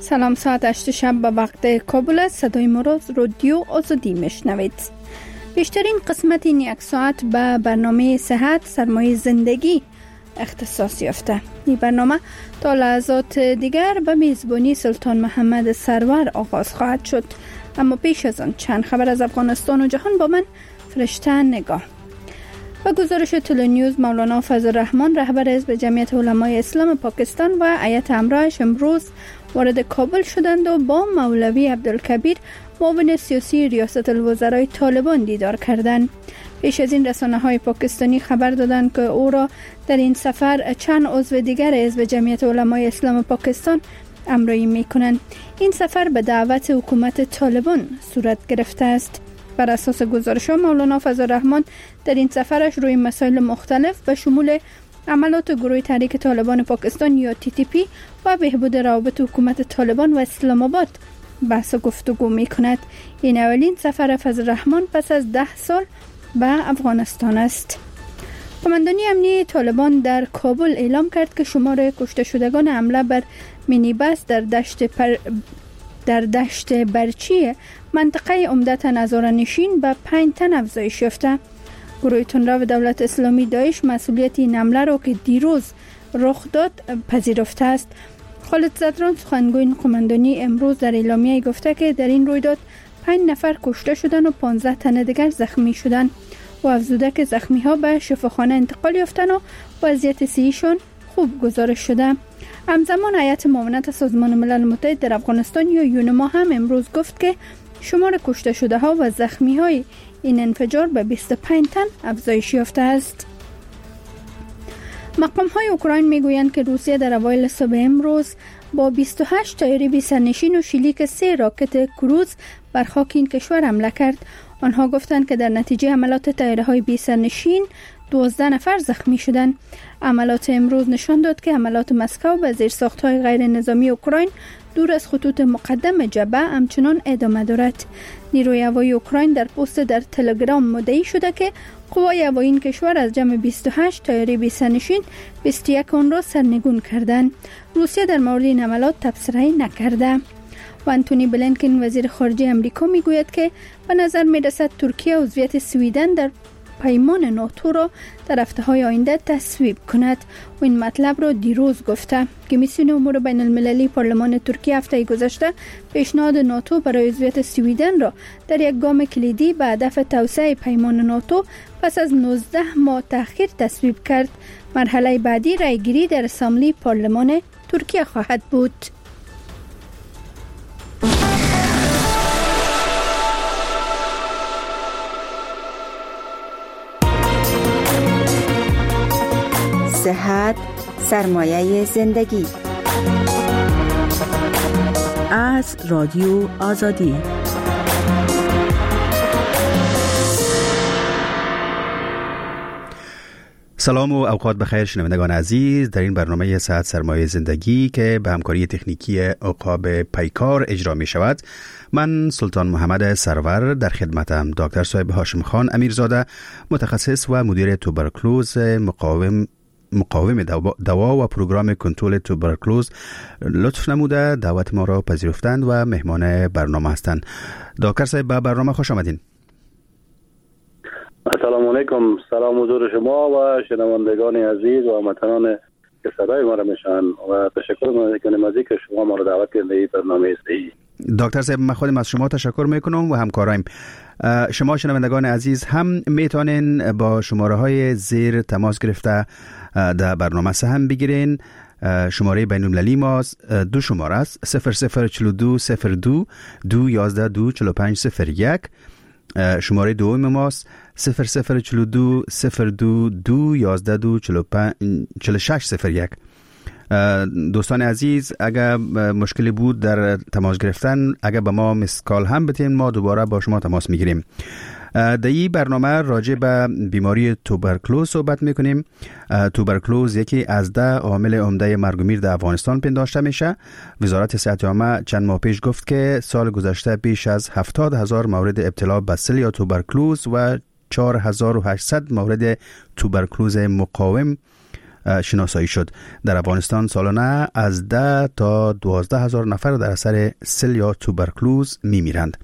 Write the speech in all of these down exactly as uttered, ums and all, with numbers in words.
سلام، ساعت هشت شب به وقت کابل است. صدای ما را رادیو آزادی میشنوید. بیشترین قسمت این یک ساعت به برنامه صحت سرمایه زندگی اختصاص یافته. این برنامه تا لحظات دیگر به میزبانی سلطان محمد سرور آغاز خواهد شد. اما پیش از آن چند خبر از افغانستان و جهان با من فرشته نگاه. با گزارش تلنیوز، مولانا فضل الرحمن رهبر حزب جمعیت علمای اسلام پاکستان و هیئت همراهش امروز وارد کابل شدند و با مولوی عبدالکبیر معاون سیاسی ریاست الوزرای طالبان دیدار کردند. پیش از این رسانه‌های پاکستانی خبر دادند که او را در این سفر چند عضو دیگر حزب جمعیت علمای اسلام پاکستان همراهی می‌کنند. این سفر به دعوت حکومت طالبان صورت گرفته است. بر اساس گزارش مولانا فضل الرحمن در این سفرش روی مسائل مختلف به شمول عملات گروه تحریک طالبان پاکستان یا تی تی پی و بهبود روابط حکومت طالبان و اسلام آباد بحث و گفتگو می کند. این اولین سفر فضل الرحمن پس از ده سال به افغانستان است. قماندانی امنیه طالبان در کابل اعلام کرد که شمار کشته شدگان حمله بر مینیبس در دشت پر در دشت برچی منطقه عمدتاً هزاره‌نشین به پنج تن افزایش یافته. گروه تندرو دولت اسلامی داعش مسئولیت این حمله را که دیروز رخ داد پذیرفته است. خالد زدران سخنگوی قماندانی امروز در اعلامیه گفته که در این رویداد پنج نفر کشته شدند و پانزده تن دیگر زخمی شدند و افزوده که زخمی ها به شفاخانه انتقال یافتند و وضعیت صحیشان خوب گزارش شده. همزمان هیئت معاونت سازمان ملل متحد در افغانستان یا یونما هم امروز گفت که شمار کشته شده ها و زخمی های این انفجار به بیست و پنج تن افزایش یافته است. مقام های اوکراین میگویند که روسیه در اوایل صبح امروز با بیست و هشت طیاره بی سرنشین و شلیک سه راکت کروز بر خاک این کشور حمله کرد. آنها گفتند که در نتیجه حملات طیاره های بی سرنشین دوازده نفر زخمی شدند. عملات امروز نشان داد که حملات مسکو به زیرساخت‌های غیر نظامی اوکراین دور از خطوط مقدم جبهه همچنان ادامه دارد. نیروی هوایی اوکراین در پست در تلگرام مدعی شده که قوای هوایی این کشور از جمع بیست و هشت طیاره بی سرنشین بیست و یک آن را سرنگون کردند. روسیه در مورد این حملات تبصره نکرده. و انتونی بلینکن وزیر خارجه امریکا میگوید که به نظر میرسد ترکیه عضویت سویدن در پیمان ناتو را در هفته‌های آینده تصویب کند و این مطلب را دیروز گفته. کمیسیون امور بین المللی پارلمان ترکیه هفته گذشته پیشنهاد ناتو برای عضویت سویدن را در یک گام کلیدی به هدف توسعه پیمان ناتو پس از نوزده ماه تأخیر تصویب کرد. مرحله بعدی رایگیری در اسامبلی پارلمان ترکیه خواهد بود. صحت سرمایه زندگی از رادیو آزادی. سلام و اوقات بخیر شنوندگان عزیز. در این برنامه صحت سرمایه زندگی که به همکاری تکنیکی عقاب پیکار اجرا می شود، من سلطان محمد سرور در خدمتم. دکتر صاحب هاشم خان امیرزاده، متخصص و مدیر توبرکلوز مقاوم مقاوم دوا و پروگرام کنترل توبرکلوز لطف نموده دعوت ما را پذیرفتند و مهمان برنامه هستند. دکتر صاحب به برنامه خوش آمدین. السلام علیکم. سلام حضور شما و شنوندگان عزیز و هموطنان که صدای ما را میشنوند و تشکر میکنم از اینکه شما ما را دعوت کردید برنامه صحیح. دکتر صاحب من خودم از شما تشکر میکنم و همکارایم. شما شنوندگان عزیز هم میتونین با شماره های زیر تماس گرفته در برنامه سهم بگیرین. شماره بین المللی ما دو شماره است: صفر صفر چهل و دو صفر دو دو یازده دو چهل و پنج صفر یک. شماره دوم ماست صفر صفر چهل و دو صفر دو دو یازده دو چهل و شش صفر یک. دوستان عزیز اگر مشکلی بود در تماس گرفتن، اگر به ما مسکال هم بتین ما دوباره با شما تماس میگیریم. در این برنامه راجع به بیماری توبرکلوز صحبت میکنیم. توبرکلوز یکی از ده عامل عمده مرگ و میر در افغانستان پنداشته میشه. وزارت صحت عامه چند ماه پیش گفت که سال گذشته بیش از هفتاد هزار مورد ابتلا به سل یا توبرکلوز و چهار هزار و هشتصد مورد توبرکلوز مقاوم شناسایی شد. در افغانستان سالانه از ده تا دوازده هزار نفر در اثر سل یا توبرکلوز می میرند.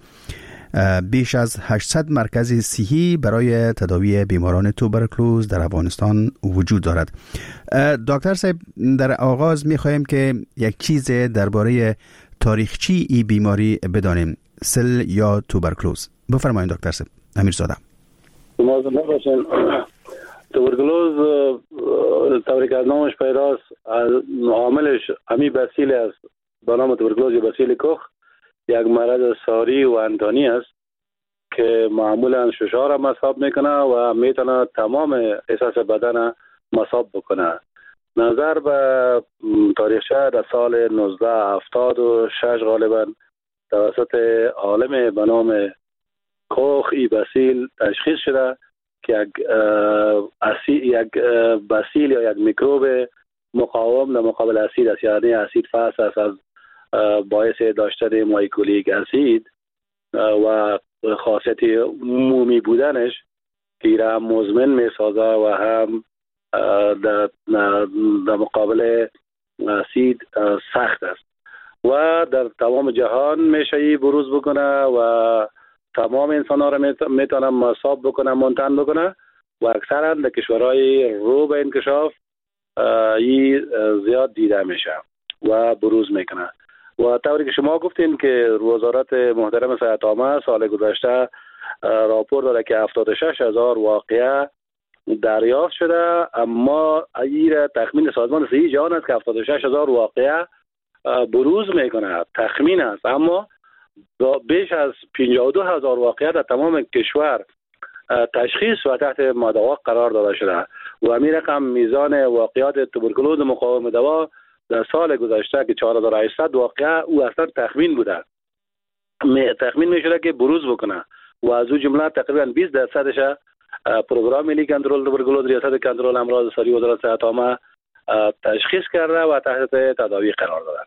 بیش از هشتصد مرکز صحی برای تداوی بیماران توبرکلوز در افغانستان وجود دارد. دکتر صاحب، در آغاز می خواهیم که یک چیز درباره تاریخچی این بیماری بدانیم، سل یا توبرکلوز. بفرمایید دکتر صاحب. امیرزاده. مازن باشین. توبرکلوز طوری که از نامش پیداست، عاملش همی بسیل است به نام توبرکلوز یا بسیل کخ، یک مرض ساری و انتانی است که معمولا ششار را مصاب میکنه و میتونه تمام احساس بدن مصاب بکنه. نظر به تاریخچه در سال نوزده هفتاد و شش غالبا توسط عالم به نام کوخ ای بسیل تشخیص شده که یک اسید، یک بسیل یا یک میکروب مقاوم در مقابل اسید است، یعنی اسید فاس است، از باعث داشتن مایکولیک اسید و خاصیت مومی بودنش که را هم مزمن می سازه و هم در, در مقابل اسید سخت است و در تمام جهان میشه بروز بکنه و تمام انسان ها را میتونه مصاب بکنه، منتن بکنه و اکثرا در کشورهای رو به انکشاف این زیاد دیده میشه و بروز میکنه. و طوری که شما گفتین که وزارت محترم صحت عامه سال گذشته راپور داده که هفتاد و شش هزار واقعه دریافت شده، اما این تخمین سازمان صحی جهان است که هفتاد و شش هزار واقعه بروز میکنه. تخمین است، اما بیش از پنجاه و دو هزار واقعه در تمام کشور تشخیص و تحت مداوا قرار داده شده و همین رقم میزان واقعات توبرکلوز مقاوم دوا در سال گذشته که چهار هزار و هشتصد واقعه او اصلا تخمین بوده، تخمین میشده که بروز بکنه و از او جمله تقریبا بیست درصدش پروگرام ملی کنترل توبرکلوز ریاست کنترل امراض ساری وزارت صحت عامه تشخیص کرده و تحت تداوی قرار داده.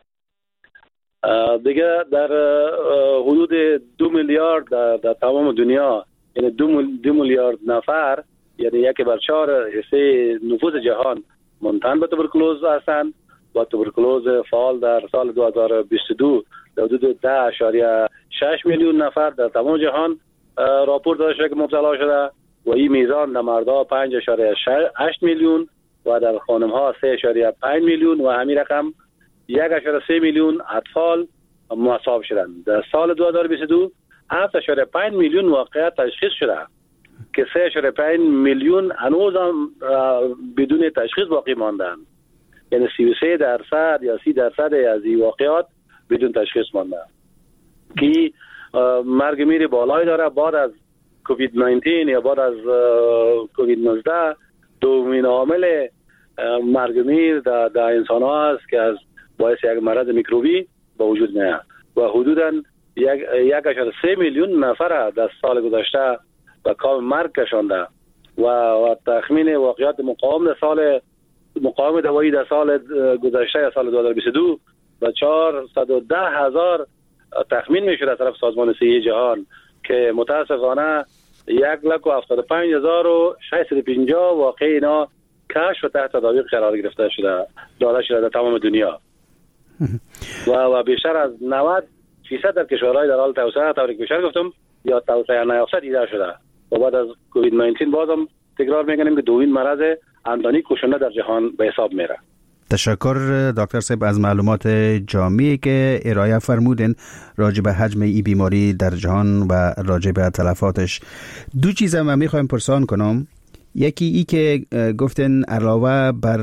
دیگه در حدود دو میلیارد در, در تمام دنیا، یعنی دو, دو میلیارد نفر، یعنی یک بر چهار حصه نفوس جهان منتن به توبرکلوز هستند و توبرکلوز فعال در سال دو هزار و بیست و دو در حدود ده اشاریه شش میلیون نفر در تمام جهان راپور داده شده که مبتلا شده و این میزان در مردها پنج اشاریه هشت میلیون و در خانمها سه اشاریه پنج میلیون و همین رقم یک اشاریه سه میلیون اطفال مصاب شدند. در سال دو هزار و بیست و دو هفت اشاریه پنج میلیون واقعیت تشخیص شده که سه اشاریه پنج میلیون هنوز هم بدون تشخیص باقی ماندند، یعنی سی و سه درصد یا سی درصد از این واقعات بدون تشخیص مانده که مرگ میر بالای داره. بعد از کووید نوزده یا بعد از کووید نوزده دومین عامل مرگ میر در, در انسان ها است که از باعث یک مرض میکروبی به وجود میاد و حدوداً یک یک اشاره سه میلیون نفر در سال گذشته به کام مرگ کشانده و, و تخمین واقعات مقاوم در سال مقاوم دوایی در سال گذشته یا سال دو هزار و بیست و دو و چهارصد و ده هزار تخمین میشد از طرف سازمان صحی جهان که متاسفانه یک لک و هفتاد و پنج هزار و ششصد و پنجاه واقع اینا کشف و تحت تداوی قرار گرفته شده داده شده در تمام دنیا و و بیشتر از نود فیصد در کشورهای در حال توسعه طوری که بیشتر گفتم یا توسعه نیافته دیده شده و بعد از کووید نوزده بازم تکرار میکنیم که دومین مرض اندانی کشنده در جهان به حساب میره. تشکر دکتر صاحب از معلومات جامعی که ارائه فرمودین راجع به حجم این بیماری در جهان و راجع به تلفاتش. دو چیز هم میخوایم پرسان کنم. یکی ای که گفتن علاوه بر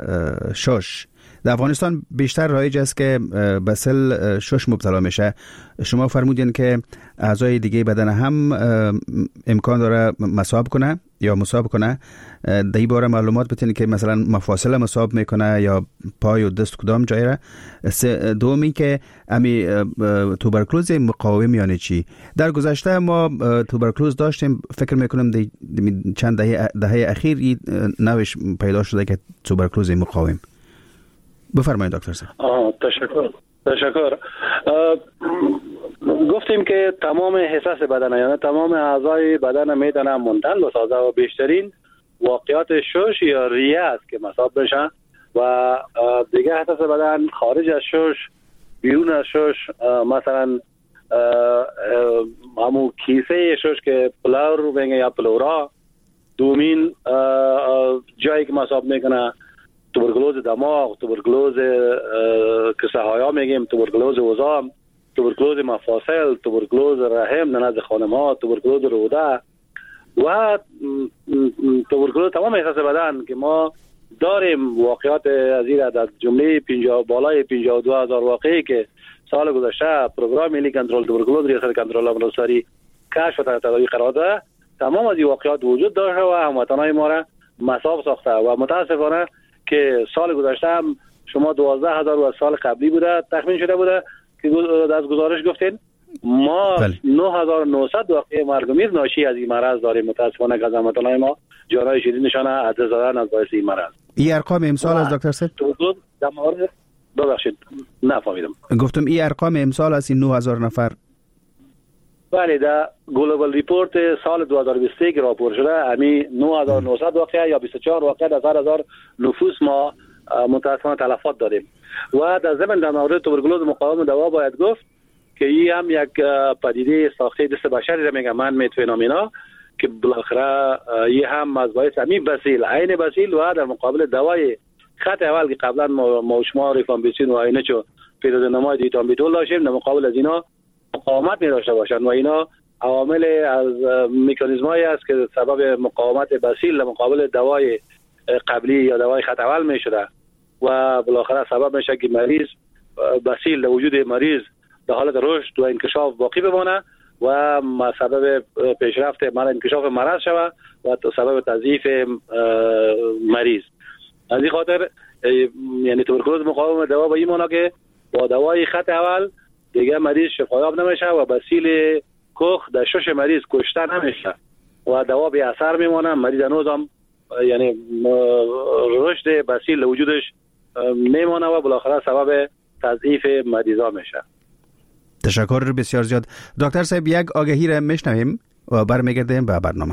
شش در افغانستان بیشتر رایج است که به سل شش مبتلا میشه. شما فرمودین که اعضای دیگه بدن هم امکان داره مصاب کنه یا مصاب کنه. در این باره معلومات بتین که مثلا مفاصل مصاب میکنه یا پای و دست کدام جای را. دومی که امی توبرکلوز مقاوم یعنی چی؟ در گذشته ما توبرکلوز داشتیم، فکر میکنم چند دهه دهه اخیر این نوش پیدا شده که توبرکلوز مقاوم. بفرمایید دکتر صاحب. آه تشکر تشکر گفتیم که تمام حساس بدن یعنی تمام اعضای بدن میتونن منتن بسازه و بیشترین واقعات شش یا ریه است که مصاب بشن و دیگه حساس بدن خارج از شش، بیرون از شش، مثلا همون کیسه شش که پلور رو بگه یا پلورا. دومین جایی که مصاب میکنه توبرکلوز دماغ، توبرکلوز کسه هایا میگیم، توبرکلوز وزام، توبرکلوز مفاصل، توبرکلوز رحم نزد خانم ها، توبرکلوز روده و توبرکلوز تمام احساس بدن که ما داریم. واقعات از این عدد جمله پنجاه بالای پنجاه و دو هزار واقعی که سال گذشته پروگرام ملی کنترل توبرکلوز ریاست کنترل امراض ساری کشف و تداوی قرار داده، تمام از این واقعات وجود داشته و هموطنان ما را مصاب ساخته و متاسفانه که سال گذشته هم شما دوازده هزار و سال قبلی بوده تخمین شده بوده که از گزارش گفتین ما نه هزار و نهصد واقعه مرگ و میر ناشی از این مرض داریم. متاسفانه که از هموطنان ما جانهای شیرینشان از دست دادن از باعث این مرض. این ارقام امسال از دکتر صاحب در مورد ببخشید نفهمیدم. گفتم این ارقام امسال از این نه هزار نفر. بله، در گلوبال ریپورت سال دو هزار و بیست و یک که راپور شده امی نه هزار و نهصد واقعه یا بیست و چهار واقعه در هر هزار نفوس ما متاسفانه تلفات داریم. و در ضمن در مورد توبرکلوز مقاوم دوا باید گفت که این هم یک پدیده ساخته دست بشری را میگم من میت فنومنا که بالاخره این هم از باعث امی بسیل عین بسیل و در مقابل دوای خط اول که قبلا ما شما ریفامبیسین و اینه چو پیرودنمای دیتامبیتول داشتیم در مقابل از اینا مقاومت می داشته باشند و اینا عوامل از مکانیزمایی است که سبب مقاومت بسیل در مقابل دوای قبلی یا دوای خط اول می شده و بالاخره سبب میشه که مریض بسیل در وجود مریض در حالت رشد و انکشاف باقی بمانه و سبب پیشرفت مرض انکشاف مرض شود و سبب تضعیف مریض. از این خاطر یعنی توبرکلوز مقاوم دوا به این معنی که با دوای خط اول دیگه مریض شفایاب نمیشه و بسیل کخ در شش مریض کشته نمیشه و دوا به اثر میمونه. مریض هنوز هم یعنی رشد بسیل وجودش میمونه و بالاخره سبب تضعیف مریضا میشه. تشکر بسیار زیاد. دکتر صاحب یک آگهی را میشنویم و برمیگردیم به برنامه.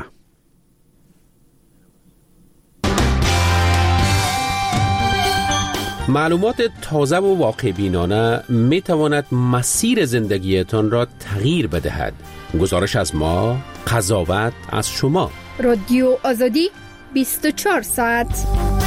معلومات تازه و واقع بینانه می تواند مسیر زندگیتان را تغییر بدهد. گزارش از ما، قضاوت از شما. رادیو آزادی بیست و چهار ساعت.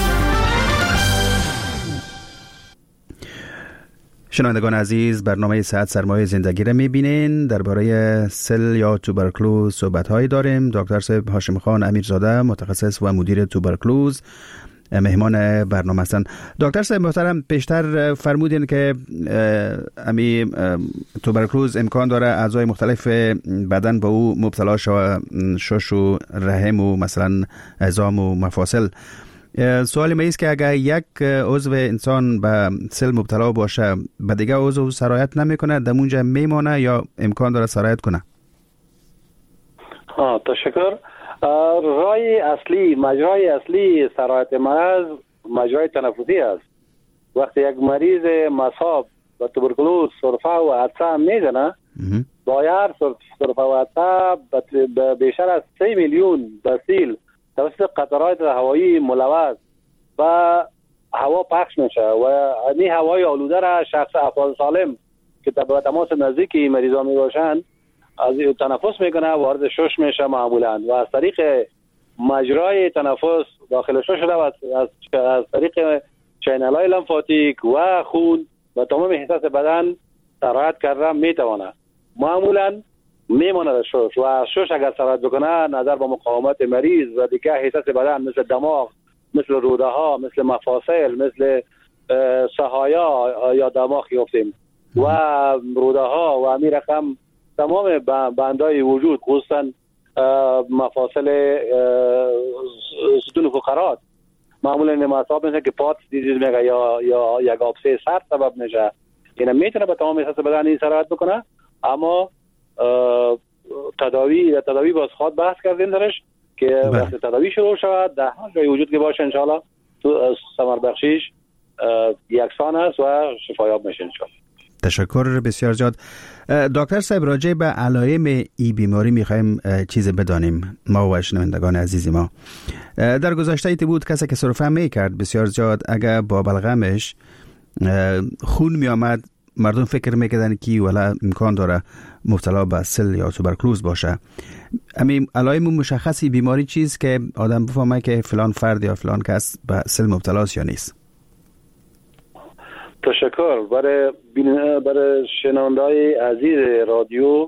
شنوندگان عزیز، برنامه صحت سرمایه زندگی را میبینین. درباره سل یا توبرکلوز صحبت هایی داریم. دکتر صاحب هاشم خان امیرزاده متخصص و مدیر توبرکلوز مهمان برنامه هستند. دکتر صاحب محترم، پیشتر فرمودین که امی توبرکلوز امکان داره اعضای مختلف بدن به او مبتلا شود، شش و رحم و مثلا عظام و مفاصل. سوال ما است که اگر یک عضو انسان به سل مبتلا باشه به دیگه عضو سرایت نمیکنه، در اونجا میمانه یا امکان داره سرایت کنه؟ ها تشکر. رای اصلی مجرای اصلی سرایت مرض مجرای تنفسی است. وقتی یک مریض مصاب با توبرکلوز سرفه و عطسه میزنه باید سرفه و عطسه بیشتر از سه میلیون بسیل توسط قطرات هوایی ملوث و هوا پخش میشه و این هوای آلوده را شخص افراد سالم که به تماس نزدیک این مریضا می باشند از تنفس میکنه وارد شش میشه معمولا و از طریق مجرای تنفس داخل شش شده و از, از طریق چینل های لمفاتیک و خون و تمام حساس بدن سرایت کرده میتونه. معمولا میمونه در شش و از شش اگر سرایت بکنه نظر به مقاومت مریض و دیگه حساس بدن مثل دماغ، مثل روده ها، مثل مفاصل، مثل سهایا یا دماغ یافتیم و روده ها و همین رقم تمام بندهای وجود خصوصا مفاصل ستون فقرات معمولا این مصاب میشه که پات دیزیز میگه یا یا یک آبسه سر سبب میشه. این میتونه به تمام حساس بدن این سرایت بکنه، اما تداوی تداوی باز خواهد بحث کردیم درش که وقتی تداوی شروع شود در هر جای وجود که باشه انشاءالله تو ثمر بخشیش یکسان است و شفایاب میشه انشاءالله. تشکر بسیار زیاد. دکتر صاحب راجع به علائم ای بیماری میخوایم چیز بدانیم ما و شنوندگان عزیز ما. در گذشته ایتی بود کسی که سرفه میکرد بسیار زیاد اگر با بلغمش خون می آمد مردم فکر میکردن که ولی امکان داره مبتلا به سل یا توبرکلوز باشه. امی علائم مشخصی بیماری چیز که آدم بفهمه که فلان فرد یا فلان کس به سل مبتلاست یا نیست؟ تشکر. برای برای شنونده‌های عزیز رادیو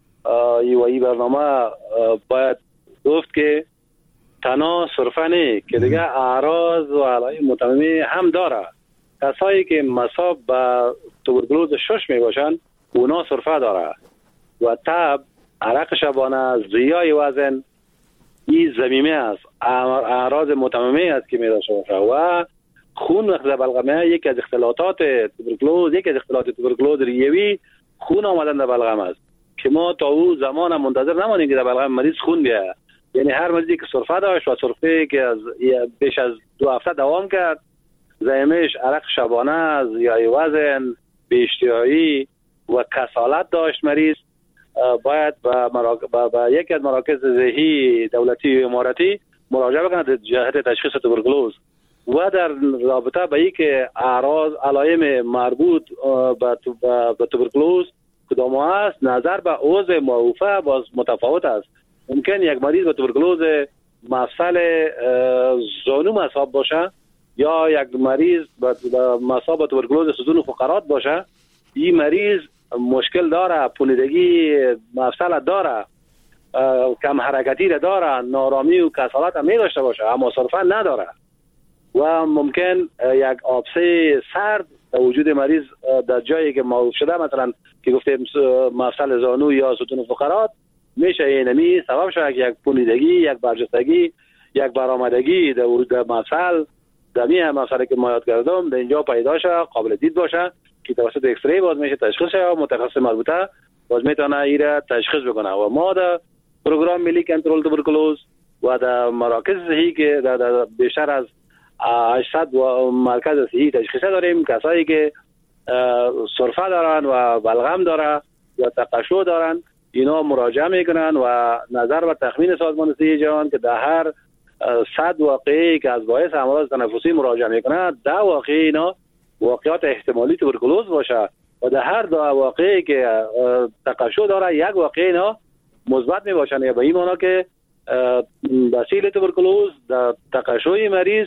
و این برنامه باید گفت که تنها سرفه نه که دیگه اعراض و علائم متممی هم داره. کسایی که مصاب به توبرکلوز شش می باشن اونا سرفه داره و تب، عرق شبانه، زیای وزن، این زمینه است، اعراض متممی است که می داشته باشه و خون وقت بلغمه یکی از اختلالات توبرکلوز یکی از اختلالات توبرکلوز ریوی خون آمدن در بلغم است که ما تا او زمان منتظر نمانیم که در بلغم مریض خون بیاید. یعنی هر مریضی که سرفه داشت و سرفه که از بیش از دو هفته دوام کرد، زایمش عرق شبانه، زیای وزن، بی‌اشتهایی و کسالت داشت مریض، باید با, مراک... با... با یکی از مراکز صحی دولتی و امارتی مراجعه بکنه در جهت تشخیص توبرکلوز و در رابطه با اینکه اعراض علائم مربوط به توبرکلوز کدام است، نظر به عضو معوفه باز متفاوت است. ممکن یک مریض با توبرکلوز مفصل زانو مصاب باشه یا یک مریض با مصاب توبرکلوز ستون فقرات باشه. این مریض مشکل داره، پولیدگی مفصل داره، کم حرکتی داره، نارامی و کسالت هم می داشته باشه اما سرفه نداره و ممکن یک آبسه سرد در وجود مریض در جایی که معروف شده، مثلا که گفتیم مفصل زانو یا ستون فقرات، میشه اینمی سبب شده که یک پولیدگی، یک برجستگی، یک برآمدگی در ورود مفصل دمی هم مفصلی که ما یاد کردم در اینجا پیدا شه، قابل دید باشه که توسط ایکس ری باز میشه تشخیص شه و متخصص مربوطه باز میتونه ایره تشخیص بکنه. و ما در پروگرام ملی کنترل توبرکلوز و در مراکز صحی که در, در بیشتر از هشتصد و مرکز صحی تشخیص داریم، کسایی که سرفه دارن و بلغم داره یا تقشع دارن، اینا مراجعه میکنن و نظر و تخمین سازمان صحی جهان که در هر صد واقعی که از باعث امراض تنفسی مراجعه میکنن، ده واقعی اینا واقعات احتمالی توبرکلوز باشه و در هر دو واقعی که تقشع داره یک واقعی اینا مثبت می باشن. یا به این معنی که بسیل توبرکلوز در تقشع مریض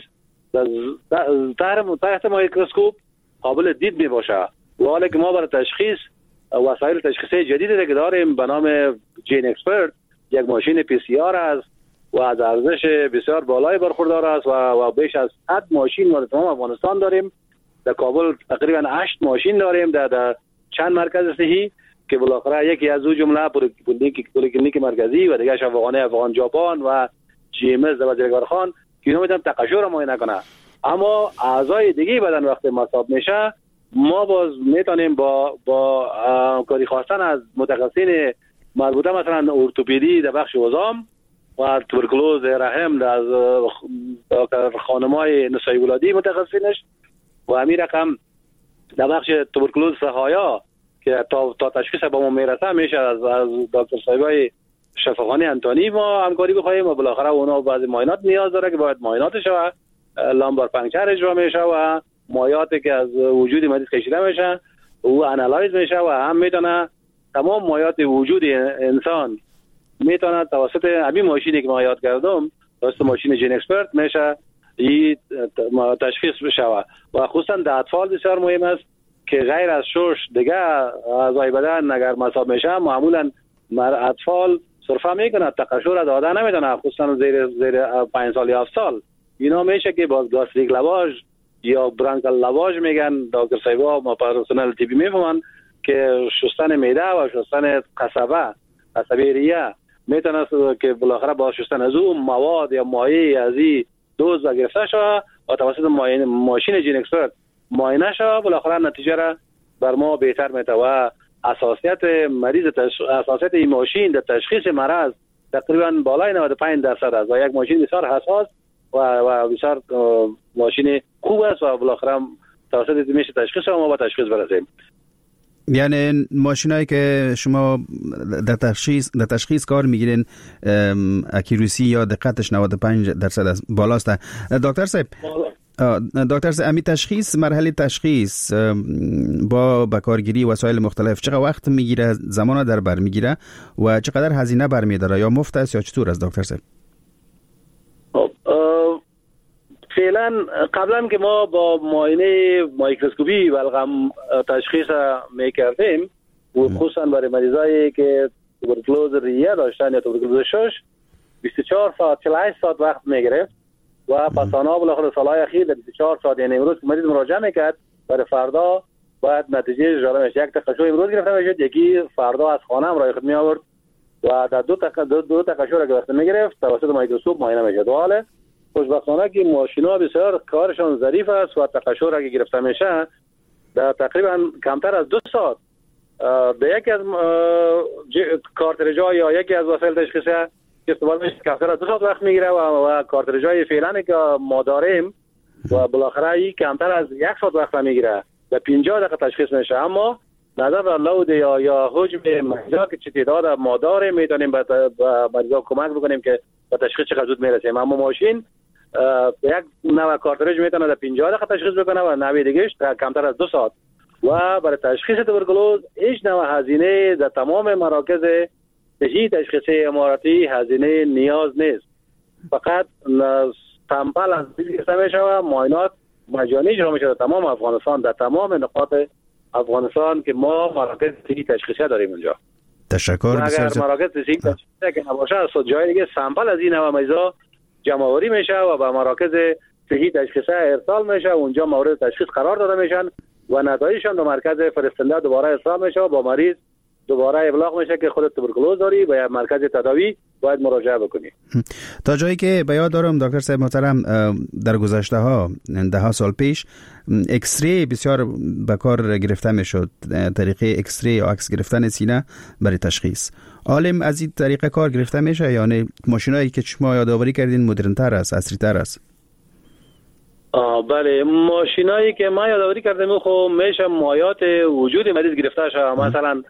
تحت میکروسکوپ قابل دید می باشه. و حالا که ما برای تشخیص وسایل تشخیصی جدیدی که داریم به نام جین اکسپرت، یک ماشین پی سی آر است و از ارزش بسیار بالای برخوردار است و, و بیش از صد ماشین ما در تمام افغانستان داریم. در کابل تقریبا هشت ماشین داریم در, در چند مرکز صحی که بالاخره یکی از او جمله پلیکلینیک مرکزی و دیگه شفاخانه افغان ژاپن و جی ام اس در وزیرگارخان که اینا میتونن تقشع را معاینه کنه. اما اعضای دیگه بدن وقتی مصاب میشه ما باز میتونیم با با کاری خواستن از متخصصین مربوطه، مثلا ارتوپدی در بخش عظام و توبرکلوز رحم از خانم‌های نسای ولادی متخصصینش و همین رقم در بخش توبرکلوز سحایا که تا تا تشخیص با ما میرسه میشه از از دکتر صاحبای شفاخانه انتونی ما همکاری بخوایم و بالاخره اونا بعضی معاینات نیاز داره که باید معایناتش و لامبر پنکچر اجرا میشه و مایاتی که از وجود مریض کشیده میشه او انالایز میشه و هم میتونه تمام مایات وجود انسان میتونه توسط همین ماشینی که ما یاد کردم، توسط ماشین جین اکسپرت میشه این تشخیص بشه و خصوصا در اطفال بسیار مهم است که غیر از شش دیگه اعضای بدن اگر مصاب میشه معمولا اطفال سرفه میکنه، تقشع را داده نمیدونه، خصوصا زیر زیر پنج سال یا هفت سال. اینا میشه که باز گاستریک لواژ یا برانکال لواژ میگن دکتر صاحبا ما پرسنل تیپی میفهمن که شستن معده و شستن قصبه قصبه ریه میتونه که بالاخره با شستن از اون مواد یا مایع از این دوز گرفته شود و توسط ماشین جین اکسپرت معاینه شود، بالاخره نتیجه را بر ما بهتر میتونه. اساسیت مریض تش... اساسیت این ماشین در تشخیص مرض تقریبا بالای نود و پنج درصد است و یک ماشین بسیار حساس و و بسیار ماشین خوب است و بالاخره توسط میشه تشخیص ما با تشخیص برسیم. یعنی ماشینایی که شما در تشخیص در تشخیص کار میگیرین اکیروسی یا دقتش نود و پنج درصد بالاست. دکتر صاحب دکتر صاحب امی تشخیص، مرحله تشخیص با بکارگیری وسایل مختلف چقدر وقت میگیره، زمان در بر میگیره و چقدر هزینه برمیداره؟ یا مفت است یا چطور است دکتر صاحب؟ فعلا قبلا که ما با معاینه مایکروسکوپی بلغم تشخیص میکردیم و خصوصا برای مریضایی که توبرکلوز ریه داشتن یا توبرکلوز شش بیست و چهار ساعت چهل و هشت ساعت وقت میگرفت و پسانا بالاخره سالهای اخیر در بیست و چهار ساعت، یعنی امروز که مریض مراجعه میکرد برای فردا باید نتیجه جاری میشه. یک تقشر امروز گرفته میشد، یکی فردا از خانه هم رای خود می آورد و در دو تق... دو, دو تقشر اگه وقت میگرفت توسط مایکروسکوپ معاینه میشد. حالا خوشبختانه که ماشینا بسیار کارشان ظریف است و تقشر اگه گرفته میشه در تقریبا کمتر از دو ساعت به یکی از کارتریج‌ها یا یکی از وسایل تشخیصی که استفاده میشه کمتر از دو ساعت وقت میگیره و, و کارتریج‌های فعلا که ما داریم و بالاخره این کمتر از یک ساعت وقت میگیره و پنجاه دقیقه تشخیص میشه. اما نظر بر لود یا یا حجم مریضا که چه تعداد ما داریم میتونیم به مریضا کمک بکنیم که به تشخیص چقدر زود میرسیم. اما ماشین یک نوع کارتریج میتونه در پنجاه دقیقه تشخیص بکنه و نوع دیگهش کمتر از دو ساعت. و برای تشخیص توبرکلوز هیچ نوع هزینه در تمام مراکز صحی تشخیصی اماراتی هزینه نیاز نیست. فقط سامپل از گرفته میشه و معاینات مجانی اجرا میشه در تمام افغانستان، در تمام نقاط افغانستان که ما مراکز صحی تشخیصی داریم اونجا. تشکر. اگر مراکز صحی تشخیصی که نباشه از جای دیگه سامپل از این نوع مریضا جمع آوری میشه و به مراکز صحی تشخیصی ارسال میشه و اونجا مورد تشخیص قرار داده میشن و نتایجشان به مرکز فرستنده دوباره ارسال میشه و با مریض دوباره ابلاغ میشه که خودت توبرکلوز داری و یا مرکز تداوی باید مراجعه بکنی. تا جایی که به یاد دارم دکتر صاحب محترم در گذشته ها ده ها سال پیش اکسری بسیار به کار گرفته میشد، طریقه اکسری یا عکس گرفتن سینه برای تشخیص. عالم از این طریقه کار گرفته میشه؟ یعنی ماشینایی که شما یادآوری کردین مدرن تر است، عصری تر است؟ آه بله، ماشینایی که ما یادآوری کردیم خب میشه مایات وجود مریض گرفته شده، مثلا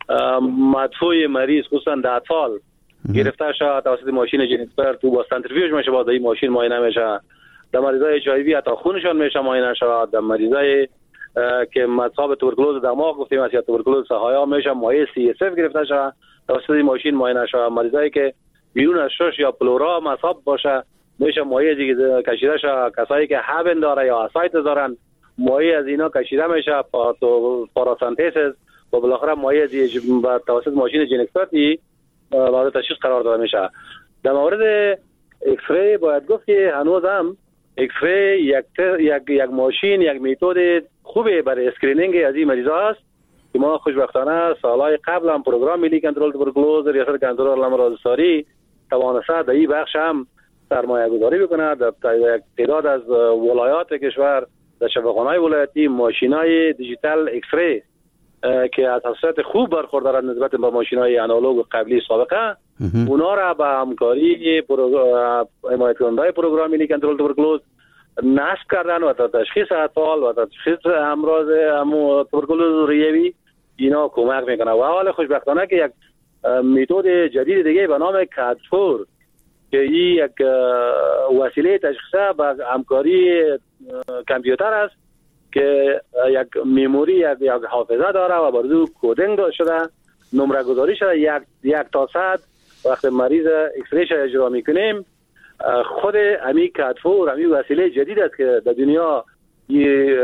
مدفوع مریض خصوصا در اطفال گرفته شده توسط ماشین جنیسپر تو با سنتریفیوژ میشه، با این ماشین معاینه میشه. در مریضای اچ آی وی حتی خونشان میشه معاینه شود. در مریضای که مصاب توبرکلوز دماغ گفتیم است یا توبرکلوز سهایا میشه مایع سی اس اف گرفته شده توسط این ماشین معاینه شود. مریضایی که بیرون از شش یا پلورا مصاب باشه میشه مایع دیگه کشیده شود. کسایی که هابن داره یا اسایت دارن مایع از اینا کشیده میشه تو پاراسنتز و بالاخره مایع دیگه توسط ماشین جنکسپرتی مورد تشخیص قرار داده میشه. در مورد ایکس ری باید گفت که هنوز هم ایکس ری یک یک یک ماشین یک متد خوبه برای اسکرینینگ از این مریضا است که ما خوشبختانه سالهای قبل هم پروگرام ملی کنترل توبرکلوز ریاست کنترل امراض ساری توانسته در این بخش هم سرمایه گذاری بکنه. در تعداد از ولایات کشور در شفاخانه‌های ولایتی ماشینای دیجیتال ایکس ری که از حساسیت خوب برخوردارند نسبت به ماشین‌های آنالوگ قبلی سابقه، اونا را به همکاری حمایت کننده پروگرام ملی کنترل توبرکلوز نصب کردن و تا تشخیص اطفال و تا تشخیص امراض توبرکلوز ریوی اینا کمک میکنه. و حال خوشبختانه که یک متد جدید دیگه به نام کادفور که این یک وسیله تشخیص با همکاری کامپیوتر است که یک مموری یک, یک حافظه داره و بردو کدینگ شده، نمره گذاری شده یک یک تا صد. وقتی مریض ایکس ریش اجرا میکنیم خود امی کادفور امی وسیله جدید است که در دنیا یه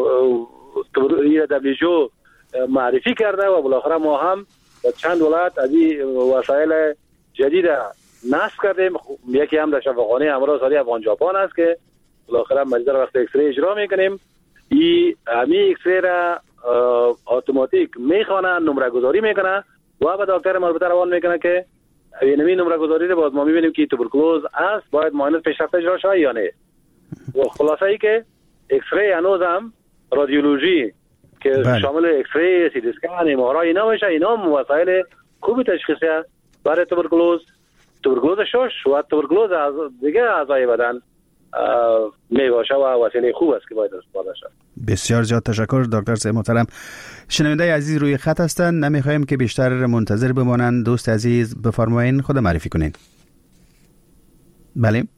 دبلیو معرفی کرده و بالاخره ما هم در چند ولایت از این وسایل جدید نصب کردیم. یکی هم در شفاخانه امراض ساری افغان ژاپن است که بالاخره مریض را وقتی ایکس ری اجرا میکنیم ای امی ایکس ری را اتوماتیک میخوانه، نمره گذاری میکنه و به دکتر مربوطه روان میکنه که این نمره گذاری رو باز ما میبینیم که توبرکلوز است، باید معاینه پیشرفته اجرا شود یا نه. و خلاصه ای که ایکس ری هنوز هم رادیولوژی که بله. شامل ایکس ری، سی تی اسکن، ام آر آی اینا میشه، اینا وسایل خوبی تشخیصی برای توبرکلوز، توبرکلوز شش و توبرکلوز از دیگه اعضای بدن می باشه و وسیله خوب است که باید استفاده شود. بسیار زیاد تشکر دکتر صاحب محترم. شنونده عزیز روی خط هستند، نمیخوایم که بیشتر منتظر بمانند. دوست عزیز بفرمایید، خود معرفی کنین. بله.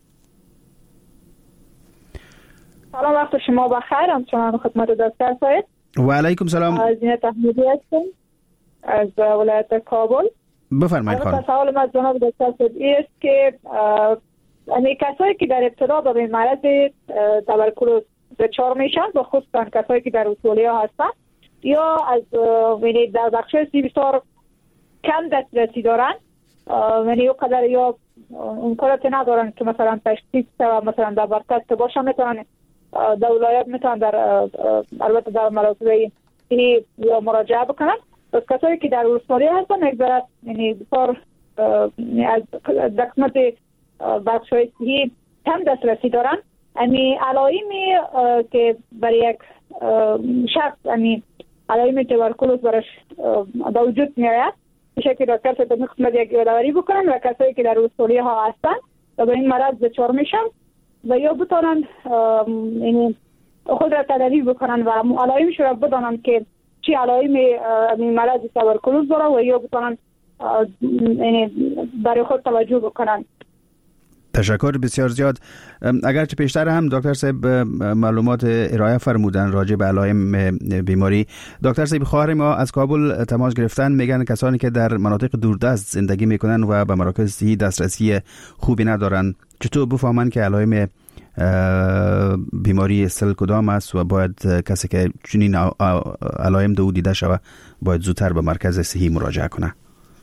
سلام، وقت شما بخیر. همچنان خدمت دکتر صاحب. و علیکم سلام. زینت احمدی هستم از ولایت کابل. بفرمایید خانم. سوال من جناب دکتر صاحب است که امی کسایی که در ابتدا به مرض تبرکلوز دچار میشن، به خصوصا کسایی که در اصولیه هستن یا از یعنی در بخش سی بسیار کم دسترسی دارن، یعنی او قدر یا امکانات ندارن که مثلا تشخیص و مثلا در مرکز باشن، میتونن در ولایت میتونن در البته در مراکز صحی یا مراجعه بکنن. از کسایی که در اصولیه هستن نگذرد یعنی بسیار از قسمت بخش های صحی کم دسترسی دارن، امی علائمی که برای یک شخص امی علائم تبرکلوز برش به وجود میآید، میشه که دکتر صاحب به قسمت یک یادآوری بکنن و کسایی که در اصولیه ها هستن و به این مرض دچار میشن و یا بتونن یعنی خود را تداوی بکنن و علائمش را بدانن که چی علائم این مرض تبرکلوز داره و یا بتونن یعنی برای خود توجه بکنن. تشکر بسیار زیاد. اگرچه پیشتر هم دکتر صاحب معلومات ارائه فرمودن راجع به علائم بیماری، دکتر صاحب خواهر ما از کابل تماس گرفتن، میگن کسانی که در مناطق دوردست زندگی میکنن و به مراکز صحی دسترسی خوبی ندارن، چطور بفهمن که علائم بیماری سل کدام است و باید کسی که چنین علائم دو دیده شود باید زودتر به مرکز صحی مراجعه کنه؟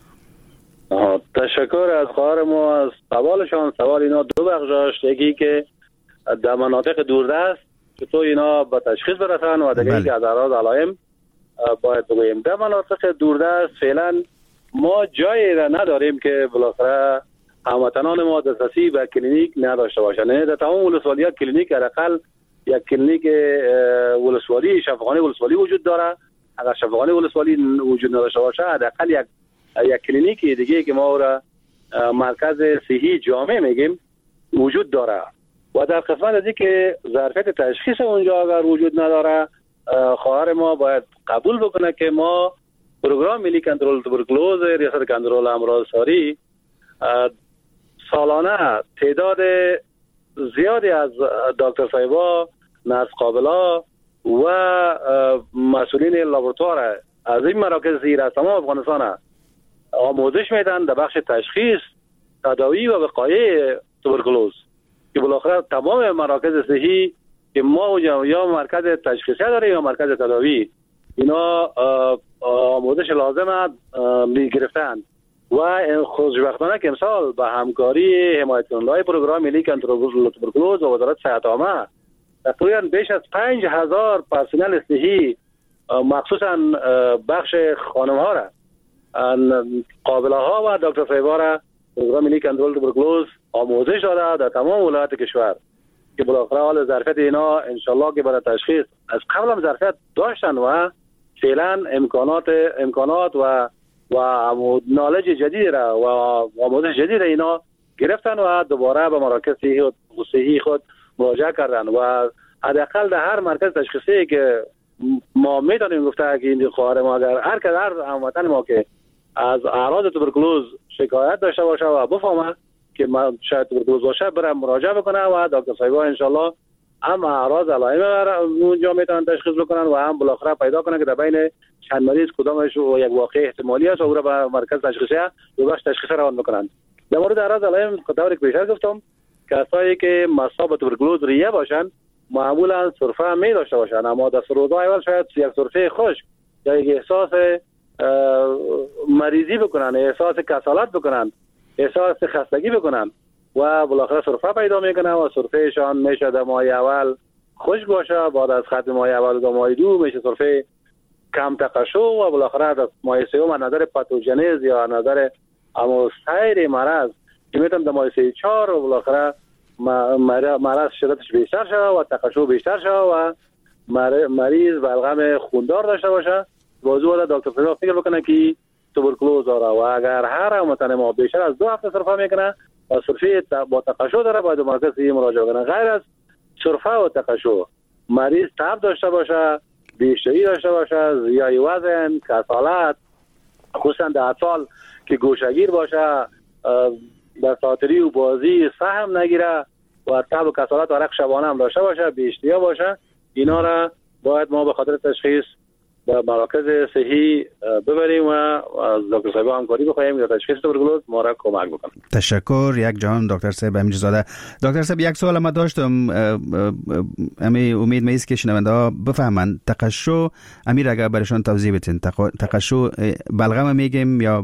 تشکر از خواهر ما از سوالشان. سوال اینا دو بخش داشت، یکی که در مناطق دوردست چطور اینا به تشخیص برسن و دیگه که از اعراض علائم باید بگوییم. در مناطق دوردست فعلا ما جایی را نداریم که بالاخره هموطنان ما دسترسی به کلینیک نداشته باشند. در تمام ولسوالی‌ها کلینیک حداقل یک کلینیک ولسوالی شفاخانه ولسوالی وجود داره. اگر شفاخانه ولسوالی وجود نداشته باشه حداقل یک یک کلینیک دیگه که ما را مرکز صحی جامع میگیم وجود داره و در قسمت از که ظرفیت تشخیص اونجا اگر وجود نداره، خواهر ما باید قبول بکنه که ما پروگرام ملی کنترل تبرکلوز ریاست کنترل امراض ساری سالانه تعداد زیادی از دکتر صاحبا، نرس قابلا و مسئولین لابراتوار از این مراکز صحی از تمام افغانستان آموزش میدن در بخش تشخیص، تداوی و وقایه تبرکلوز که بالاخره تمام مراکز صحی که ما یا مرکز تشخیصی داریم یا مرکز تداوی اینا آموزش لازم میگرفتن و خوشبختانه که امسال به همکاری حمایت کننده پروگرام ملی کنترل تبرکلوز و وزارت صحت عامه تقریبا بیش از پنج هزار پرسنل صحی مخصوصا بخش خانم ها را قابله ها و دکتر صاحبا را پروگرام ملی کنترل تبرکلوز آموزش داده در تمام ولایات کشور که بالاخره حال ظرفیت اینا انشالله که برای تشخیص از قبل هم ظرفیت داشتن و فعلا امکانات امکانات و و نالج جدید را و آموزش جدید اینا گرفتن و دوباره به مراکز صحی خود مراجعه کردن و حداقل در هر مرکز تشخیصی که ما میتونیم گفته که این خواهر ما اگر هر که هر هموطن ما که از اعراض تبرکلوز شکایت داشته باشه و بفهمه که ما شاید تبرکلوز باشه بره مراجعه بکنه و دکتر صاحبا انشالله هم اعراض علائم اونجا میتونن تشخیص بکنن و هم بالاخره پیدا کنن که در بین چند مریض کدامش یک واقع احتمالی است و او را به مرکز تشخیصی و بخش تشخیصی روان بکنن. در مورد اعراض علائم طوری که پیشتر گفتم کسایی که مصاب تبرکلوز ریه باشن معمولا سرفه می داشته باشن، اما در روزهای اول شاید یک سرفه خشک یا یک احساس مریضی بکنن، احساس کسالت بکنن، احساس خستگی بکنن و بالاخره سرفه پیدا میکنه و سرفهشان میشه در ماه اول خشک باشه، بعد از ختم ماه اول و ماه دو میشه سرفه کم تقشو و بالاخره در ماه سوم از نظر پاتوژنز یا از نظر اما سایر مرض که میتونم در ماه سه چهار و بالاخره مرض شدتش بیشتر شده و تقشو بیشتر شده و مریض بلغم خوندار داشته باشه. موضوع دا دکتر صاحب فکر بکنه که تبرکلوز داره و اگر هر هموطن ما بیشتر از دو هفته سرفه میکنه و سرفه با تقشو داره باید مراکز صحی مراجعه کنه. غیر از سرفه و تقشو مریض تب داشته باشه، بیشتری داشته باشه، زیای وزن، کسالت، خصوصا در اطفال که گوشگیر باشه، در ساتری و بازی سهم نگیره و تب و کسالت و عرق شبانه هم داشته باشه، بیشتری باشه، اینا را باید ما به خاطر تشخیص به مراکز صحی ببریم و از دکتر صاحب همکاری بخوایم یا تشخیص توبرکلوز ما را کمک بکنم. تشکر یک جان دکتر صاحب امیرزاده. دکتر صاحب یک سوال ما داشتم، امی امید میست که شنونده ها بفهمند تقشو امیر اگر برشان توضیح بدین. تقشو بلغم میگیم یا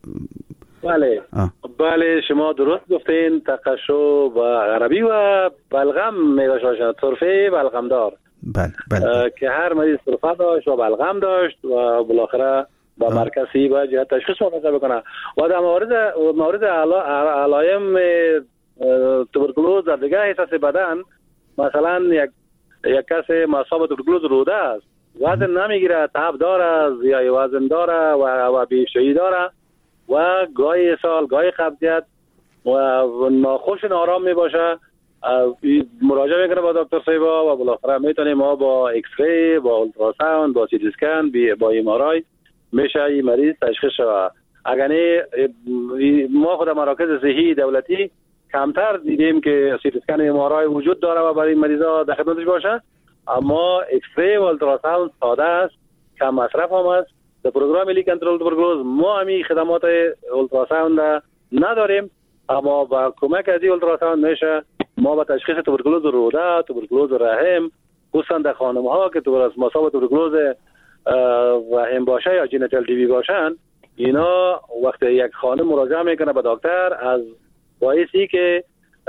بله آه. بله شما درست گفتین. تقشو با عربی و بلغم میگوشن، طرفه بلغمدار. بله بله که هر مریض طرفه داشت و بلغم داشت و بالاخره با مرکزی باید جهت تشخیص مراجعه بکنه. و در مورد مورد علائم توبرکلوز در دیگه حساس بدن، مثلا یک یک کس مصاب توبرکلوز روده است، وزن نمیگیره، تب داره، زیای وزن داره و و بیشتری داره و گاهی اسهال، گاهی قبضیت و ناخوش نارام می باشه، مراجعه میکنه با دکتر صاحب و بالاخره میتونیم ما با ایکس ری، با اولتراساوند، با سی تی اسکن، با ام آر آی میشه این مریض تشخیص شود. اگر نه ما خود مراکز صحی دولتی کمتر دیدیم که سی تی اسکن ام آر آی وجود داره و برای مریضا در خدمتش باشه، اما ایکس ری و اولتراساوند ساده است، کم مصرف هم است. در پروگرام ملی کنترل توبرکلوز ما همین خدمات اولتراساوند نداریم، اما با کمک از این اولتراساوند میشه ما با تشخیص توبرکلوز روده، توبرکلوز رحم، خصوصا در خانم ها که مصاب توبرکلوز رحم باشه یا جینیتال تی بی باشن، اینا وقتی یک خانم مراجعه میکنه به دکتر از باعثی که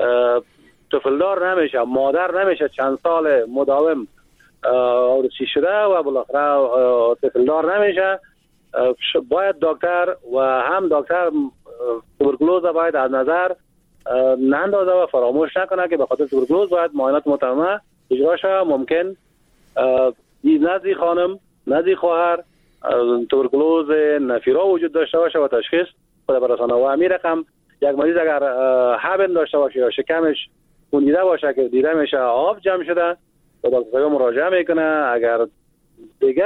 طفلدار نمیشه، مادر نمیشه، چند سال مداوم عروسی شده و بالاخره طفلدار نمیشه، باید دکتر و هم دکتر توبرکلوز باید از نظر نندازه و فراموش نکنه که به خاطر توبرکلوز باید معاینات متنوع اجرا شود. ممکن نزدی خانم، نزدی خواهر توبرکلوز نفیرا وجود داشته باشه و تشخیص خود برسانه. و همین رقم یک مریض اگر حبن داشته باشه یا شکمش خونیده باشه که دیده میشه آب جمع شده و دکتر مراجعه میکنه. اگر دیگه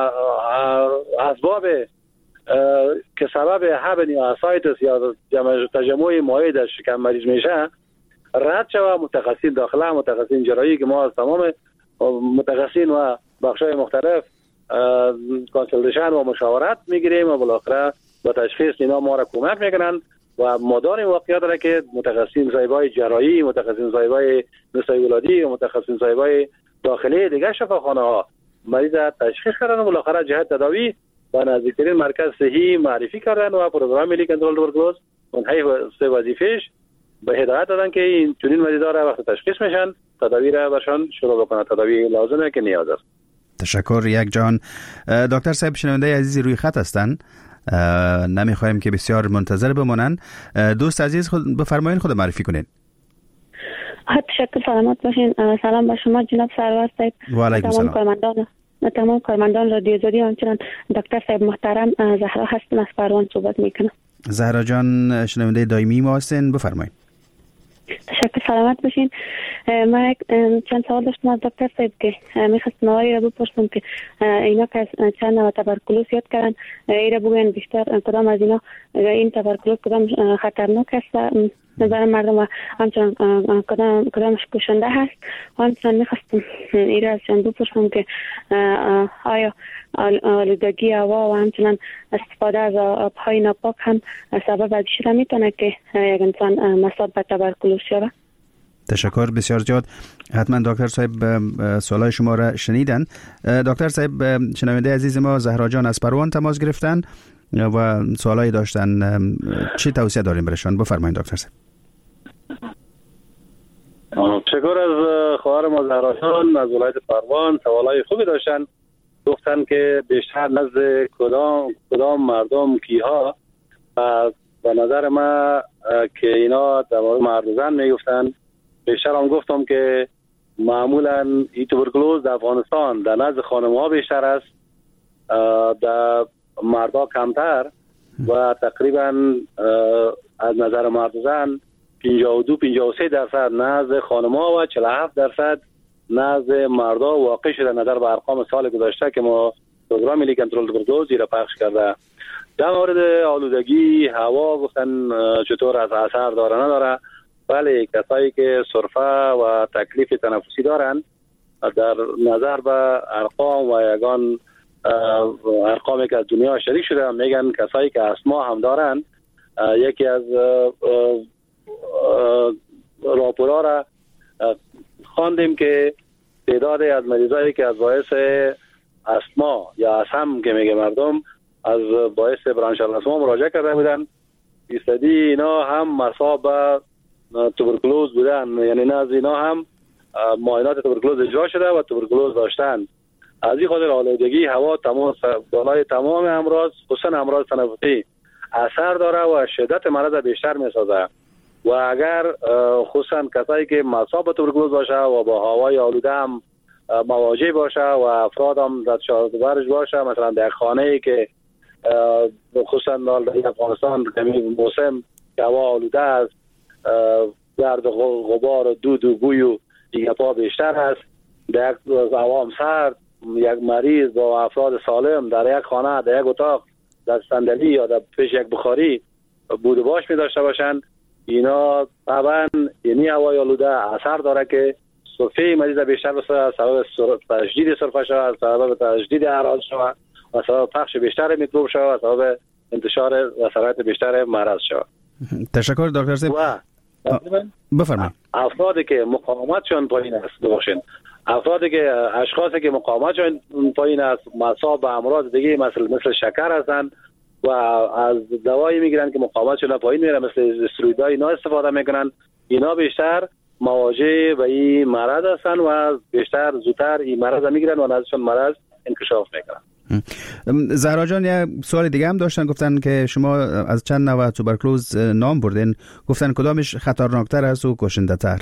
اسباب که سبب حبن یا اسایتس یا تجمع مایع در شکم مریض میشه رد شود، متخصصین داخله، متخصصین جراحی که ما از تمام متخصصین و بخش‌های مختلف کانسلتیشن و مشاورت میگیریم و بالاخره با تشخیص اینا ما را کمک میکنن و ما داریم واقعیت داره که متخصصین صاحبای جراحی، متخصصین صاحبای نسای ولادی و متخصصین صاحبای داخلی دیگه شفاخانه ها مریض تشخیص کردن و بالاخره جهت تداوی و نزدیکترین مرکز صحی معرفی کردن و پروگرام ملی کنترل توبرکلوز اونهای سه وظیفه‌اش به هدایت دادن که این چنین مریضا را وقت تشخیص میشن تداوی را برشان شروع بکنن، تداوی لازمه که نیاز است. تشکر یک جان. دکتر صاحب شنونده عزیزی روی خط هستن، نمیخوایم که بسیار منتظر بمونن. دوست عزیز خود بفرمایید خود معرفی کنین. تشکر، سلامت باشین. سلام به شما جناب سرور صاحب و علیکم السلام. تمام کارمندان رادیو آزادی، همچنین دکتر صاحب محترم. زهرا هستم از پروان صحبت میکنم. زهرا جان شنونده دائمی ما هستین، بفرمایید. تشکر، سلامت باشین. من چند سوال داشتم از دکتر صاحب که میخواستم آقای را بپرسم که اینا که چند نوع توبرکلوز یاد کردن، اینا بگوین بیشتر کدام از اینا این توبرکلوز کدام خطرناک است برای مردم و همچنان کدام کدامش کشنده هست. و همچنان میخواستم اینا از چند بپرسم که آیا آلودگی هوا و همچنان استفاده از آبهای ناپاک هم سبب از شده میتونه که یک انسان مصاب به توبرکلوز شود؟ تشکر بسیار زیاد. حتما دکتر صاحب سوالای شما را شنیدن. دکتر صاحب شنونده عزیز ما زهرا جان از پروان تماس گرفتن و سوالایی داشتن، چی توصیه داریم برشان؟ بفرمایید دکتر صاحب. تشکر از خواهر ما زهرا جان از ولایت پروان، سوالای خوبی داشتن. گفتن که بیشتر نزد کدام کدام مردم کیها، به نظر ما که اینا در مورد مرد و زن میگفتن. بیشتر هم گفتم که معمولا این توبرکلوز در افغانستان در نزد خانم ها بیشتر است، در مردا کمتر و تقریبا از نظر مرد و زن پنجاه و دو پنجاه و سه درصد نزد خانم‌ها و چهل و هفت درصد نزد مردا واقع شده نظر به ارقام سال گذشته که ما پروگرام ملی کنترل تبرکلوز را پخش کرده. در مورد آلودگی هوا گفتن چطور از اثر داره نداره. بله، کسایی که سرفه و تکلیف تنفسی دارن در نظر به ارقام و یگان ارقامی که از دنیا شریک شده میگن کسایی که استما هم دارن، یکی از راپورها را خواندیم که تعداد از مریضایی که از باعث استما یا اسم که میگه مردم از باعث برانشال استما مراجعه کرده بودن، بیصدی اینا هم مصاب توبرکلوز بودن، یعنی نه از اینا هم معاینات توبرکلوز اجرا شده و توبرکلوز داشتن. از این خاطر آلودگی هوا تمام بالای تمام امراض خصوصا امراض تنفسی اثر داره و شدت مرض بیشتر میسازه و اگر خصوصا کسایی که مصاب به توبرکلوز باشه و با هوای آلوده هم مواجه باشه و افراد هم در شاهدورش باشه، مثلا در خانه‌ای که خصوصا در افغانستان کمی موسم که هوا آلوده است، گرد و غبار و دود و بوی و دیگه پا بیشتر است، در یک هوا سرد، یک مریض با افراد سالم در یک خانه در یک اتاق در صندلی یا در پیش یک بخاری بود و باش می داشته باشند، اینا طبعا یعنی هوای آلوده اثر داره که سرفه مریض بیشتر بسازه، سبب تجدید سرفه شود، سبب تجدید اعراض شود و سبب پخش بیشتر میکروب شود و سبب انتشار و سرایت بیشتر مرض شود. تشکر دکتر صاحب. بفرمایید. افرادی که مقاومتشون پایین است، ببخشید، افرادی که اشخاصی که مقاومتشون پایین است، مصاب به امراض دیگه مثل مثل شکر هستند و از دوایی میگیرن که مقاومتشون پایین میره، مثل استروئیدها اینا استفاده میکنن، اینا بیشتر مواجه به این مرض هستن و بیشتر زودتر این مرض میگیرن و ازشون مرض انکشاف میکنن. زهرا جان یه سوال دیگه هم داشتن، گفتن که شما از چند نوع توبرکلوز نام بردین، گفتن کدامش خطرناکتر است و کشنده تر؟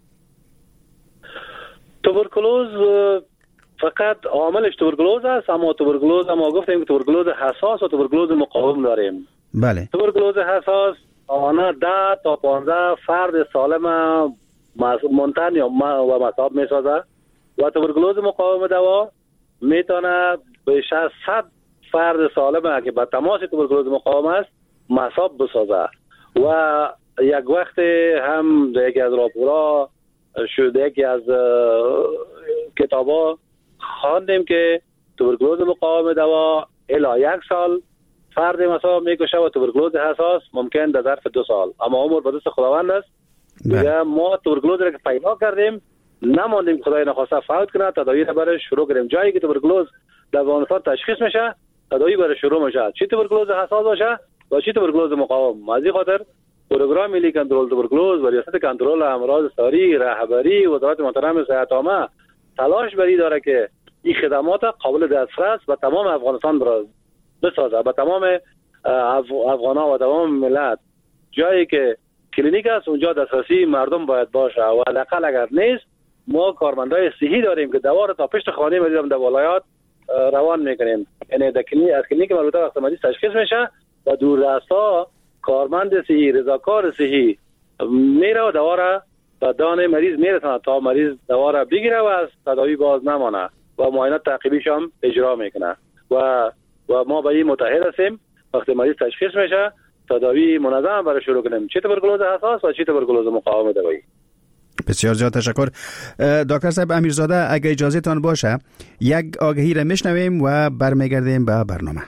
توبرکلوز فقط عاملش توبرکلوز است، اما توبرکلوز ما گفتیم که توبرکلوز حساس و توبرکلوز مقاوم داریم. بله. توبرکلوز حساس آنها ده تا پانزده فرد سالم منتن یا و مصاب می سازه و توبرکلوز مقاوم دوا میتونه بیش از صد فرد سالم که با تماس توبرکلوز مقاوم است مصاب بسازه و یک وقت هم در یکی از راپورها شده یکی از کتابا خواندیم که توبرکلوز مقاوم دوا الی یک سال فرد مصاب میکشه و توبرکلوز حساس ممکن در ظرف دو سال، اما عمر به دست خداوند است. دیگه ما توبرکلوز را که پیدا کردیم نماندیم خدای نخواسته فوت کنه، تداوی را برای شروع کردیم. جایی که توبرکلوز در افغانستان تشخیص میشه تداوی برای شروع میشه، چی توبرکلوز حساس باشه و چی توبرکلوز مقاوم. از این خاطر پروگرام ملی کنترل تبرکلوز و ریاست کنترل امراض ساری رهبری وزارت محترم صحت عامه تلاش بری داره که این خدمات قابل دسترس به تمام افغانستان بسازه، به تمام افغان‌ها و تمام ملت. جایی که کلینیک است اونجا دسترسی مردم باید باشه و حداقل اگر نیست ما کارمندای صحی داریم که دوا را تا پشت خانه مریض در ولایات روان میکنیم، یعنی در کلینیک از کلینیک مربوطه وقت مریض تشخیص میشه و دوردست‌ها کارمند صحی رضاکار صحی میره و دوا را به دان مریض میرسونه تا مریض دوا را بگیره و از تداوی باز نمانه و معاینات تعقیبیش هم اجرا میکنه و و ما به این متحد هستیم وقتی مریض تشخیص میشه تداوی منظم برای شروع کنیم، چه توبرکلوز حساس و چه توبرکلوز مقاوم دوایی. بسیار زیاد تشکر دکتر صاحب امیرزاده. اگه اجازه تان باشه یک آگهی را میشنویم و برمیگردیم به برنامه.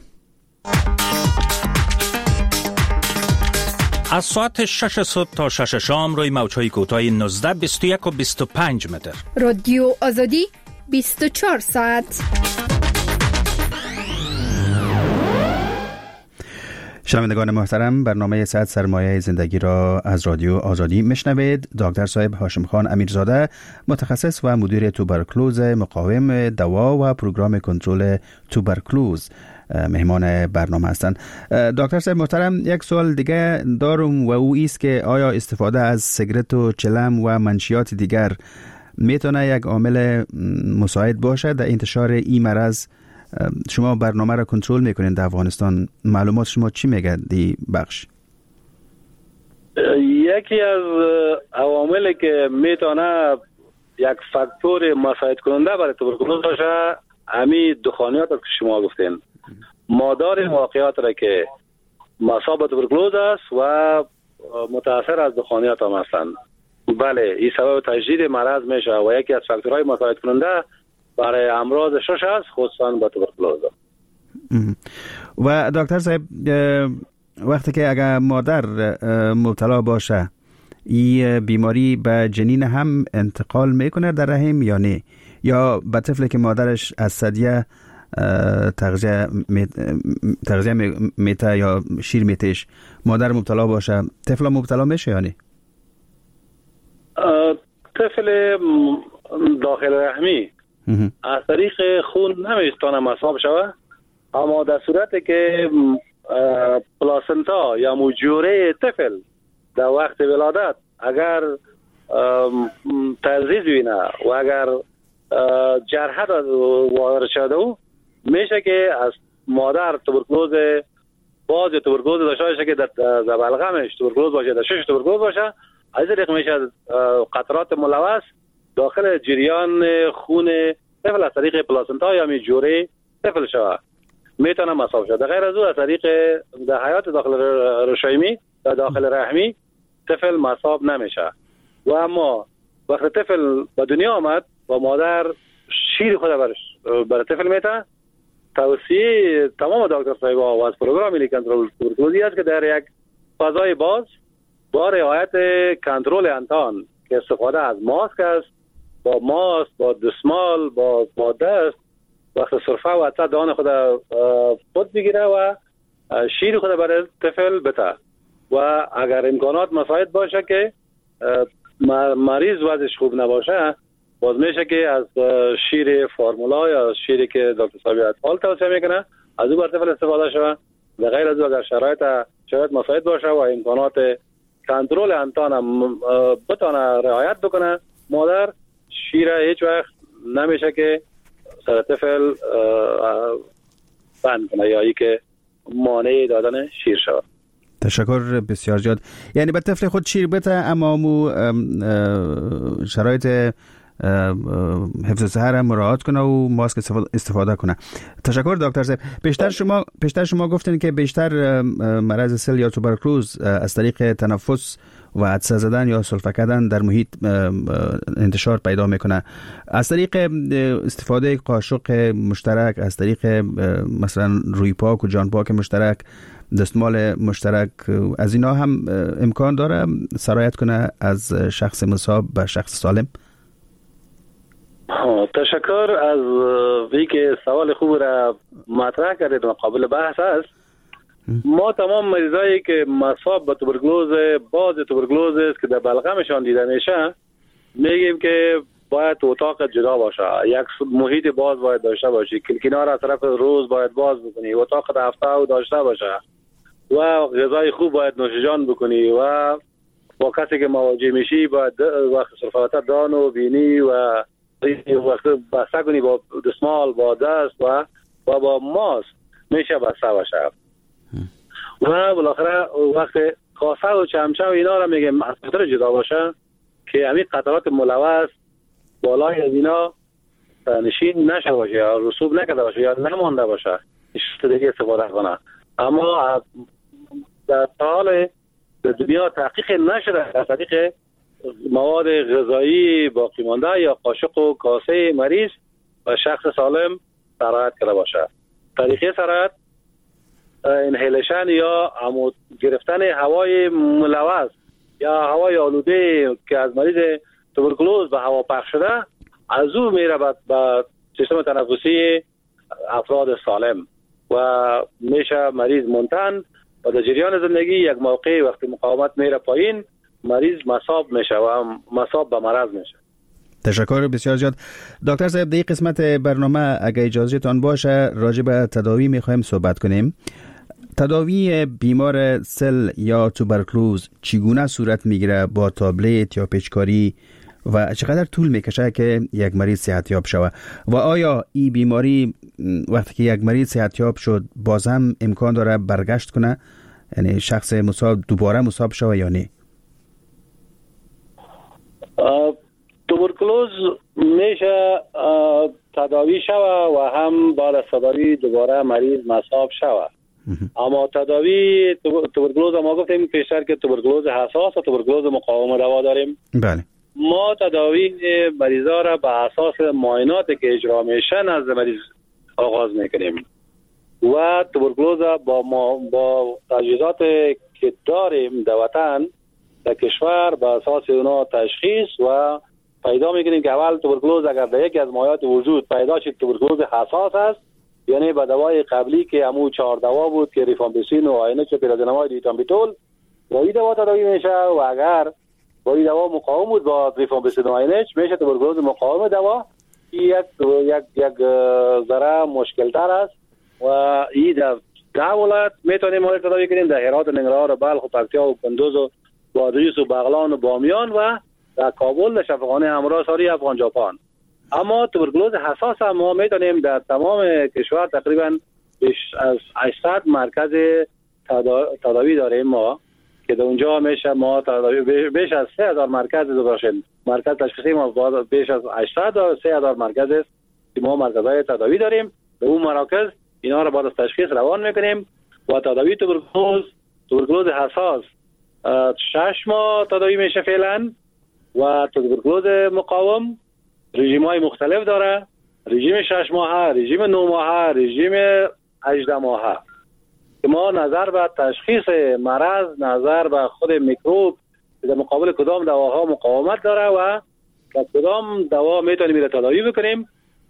از ساعت شش صبح تا شش شام روی موج‌های کوتاه نوزده، بیست و یک و بیست و پنج متر. رادیو آزادی بیست و چهار ساعت. شنوندگان محترم، برنامه صد سرمایه زندگی را از رادیو آزادی میشنوید. دکتر صاحب هاشم خان امیرزاده متخصص و مدیر توبرکلوز مقاوم دوا و پروگرام کنترل توبرکلوز مهمان برنامه هستند. دکتر صاحب محترم، یک سوال دیگه دارم و او است که آیا استفاده از سیگرت و چلم و منشیات دیگر میتونه یک عامل مساعد باشه در انتشار این مرض؟ شما برنامه را کنترل میکنین در افغانستان، معلومات شما چی میگه دی بخش؟ یکی از عواملی که میتونه یک فاکتور مساعد کننده برای توبرکلوز باشه همین دخانیات که شما گفتین. مادار واقعیات را که مصاب توبرکلوز است و متاثر از دخانیات هم هستند. بله این سبب تجدید مرض میشه و یکی از فاکتورهای مساعد کننده برای امراض شش است، خصوصا با توبرکلوز. و دکتر صاحب وقتی که اگر مادر مبتلا باشه این بیماری به جنین هم انتقال میکنه در رحم یا نه، یا به طفلی که مادرش از ثدیه تغذیه تغذیه میته یا شیر میتهش مادر مبتلا باشه طفل مبتلا میشه یا نه؟ طفل داخل رحمی از طریق خون نمیتونه مصاب شوه، اما در صورتی که پلاسنتا یا موجوره طفل در وقت ولادت اگر تلذیذ بینه و اگر جرحه وارد شده میشه که از مادر توبرکلوز باز توبرکلوز داشته باشه که در بلغمش توبرکلوز باشه، در شش توبرکلوز باشه، از طریق میشه قطرات ملوث داخل جریان خون طفل از طریق پلاسنتا یا موجوره طفل شود میتونه مصاب شد. غیر از او از طریق در حیات داخل رشایمی در داخل رحمی طفل مصاب نمیشه. و اما وقت طفل به دنیا آمد و مادر شیر خود برش برای طفل میته، توصیه تمام دکتر صاحبا و از پروگرام ملی کنترل توبرکلوزی است که در یک فضای باز با رعایت کنترل انتان که استفاده از ماسک است، با ماسک، با دستمال، با با دست وقت سرفه و حتی دهان خود خود بگیره و شیر خود برای طفل بته و اگر امکانات مساعد باشه که مریض وضعش خوب نباشه باز میشه که از شیر فرمولا یا شیری که دکتر صاحب اطفال توصیه میکنه از او بر طفل استفاده شود. و غیر از او اگر شرایط شرایط مساعد باشه و امکانات کنترل انتان هم بتونه رعایت بکنه مادر شیر هیچ وقت نمیشه که سر طفل بند کنه یا ای که مانع دادن شیر شود. تشکر بسیار زیاد. یعنی به طفل خود شیر بده اما مو شرایط حفظ صحت را مراعات کنه و ماسک استفاده کنه. تشکر دکتر صاحب. بیشتر شما بیشتر شما گفتین که بیشتر مرض سل یا توبرکلوز از طریق تنفس و عطسه زدن یا سلفه کردن در محیط انتشار پیدا میکنه. از طریق استفاده قاشق مشترک، از طریق مثلا روی پاک و جان پاک مشترک، دستمال مشترک، از اینا هم امکان داره سرایت کنه از شخص مصاب به شخص سالم؟ تشکر از وی که سوال خوب را مطرح کردید و قابل بحث است. ما تمام مریضایی که مصاب به توبرکلوز باز توبرکلوز است که در بلغمشان دیده میشه میگیم که باید اتاق جدا باشه، یک محیط باز باید داشته باشی، کلکینا را طرف روز باید باز بکنی، اتاق دفتر داشته باشه و غذای خوب باید نوشیجان بکنی و با کسی که مواجه میشی باید وقت صرفات دان و بینی و وقت بسته کنی با دستمال، با دست و و با ماسک میشه بسته باشه. و بالاخره وقت کاسه و چمچه و اینا را میگیم از قطر جدا باشه که همین قطرات ملوث بالای از اینا نشین نشه باشه یا رسوب نکرده باشه یا نمانده باشه دیگه استفاده کنه. اما در حال دنیا تحقیق نشده از طریق مواد غذایی باقی مانده یا قاشق و کاسه مریض و شخص سالم سرایت کرده باشه. طریقه سرایت انهیلشن یا عمود گرفتن هوای ملوث یا هوای آلوده که از مریض توبرکلوز به هوا پخش شده از او میره به سیستم تنفسی افراد سالم و میشه مریض منتن و در جریان زندگی یک موقع وقتی مقاومت میره پایین مریض مصاب میشه و مصاب به مرض میشه. تشکر بسیار زیاد. دکتر صاحب در این قسمت برنامه اگه اجازه تان باشه راجع به تداوی میخوایم صحبت کنیم. تداوی بیمار سل یا توبرکلوز چگونه صورت میگیره؟ با تابلت یا پیچکاری و چقدر طول میکشه که یک مریض صحتیاب شود؟ و آیا این بیماری وقتی که یک مریض صحتیاب شد باز هم امکان داره برگشت کنه، یعنی شخص مصاب دوباره مصاب شود یا نه؟ توبرکلوز میشه تداوی شوه و هم بعد از تداوی دوباره مریض مصاب شوه. اما تداوی توبرکلوز ما گفتیم پیشتر که توبرکلوز حساس و توبرکلوز مقاوم دوا داریم. بله. ما تداوی مریضا را به اساس معایناتی که اجرا میشه نزد مریض آغاز میکنیم و توبرکلوز با ما با تجهیزات که داریم در وطن در کشور به اساس اونا تشخیص و پیدا میکنیم که اول توبرکلوز اگر در یکی از مایعات وجود پیدا شد توبرکلوز حساس است، یعنی به دوای قبلی که همو چهار دوا بود که ریفامپیسین و آینچ و پیرازیناماید و ایتامبیتول با این دوا تداوی میشه و اگر با این دوا مقاوم بود با ریفامپیسین و آینچ میشه توبرکلوز مقاوم دوا. یک یک یک ذره مشکل تر است و این در ده ولایت میتونیم ما تداوی کنیم، در هرات و ننگرهار و بلخ و پکتیا و کندوز و بادغیس و بغلان و بامیان و در کابل در شفاخانه همراه ساری افغان جاپان. اما توبرکلوز حساس هم ما میتونیم در تمام کشور تقریبا بیش از هشتصد مرکز تداوی داریم ما که در اونجا میشه ما تداوی بیش از سه هزار مرکز باشیم. مرکز تشخیصی ما بیش از هشتصد و سه هزار مرکز است که ما مرکزهای تداوی داریم. به اون مراکز اینا رو بعد از تشخیص روان میکنیم و تداوی توبرکلوز توبرکلوز حساس شش ماه تداوی میشه فعلا و توبرکلوز مقاوم رژیم های مختلف داره، رژیم شش ماهه، رژیم نه ماهه، رژیم هجده ماهه که ما نظر به تشخیص مرض، نظر به خود میکروب در مقابل کدام دواها مقاومت داره و در کدام دوا میتونیم این تداوی بکنیم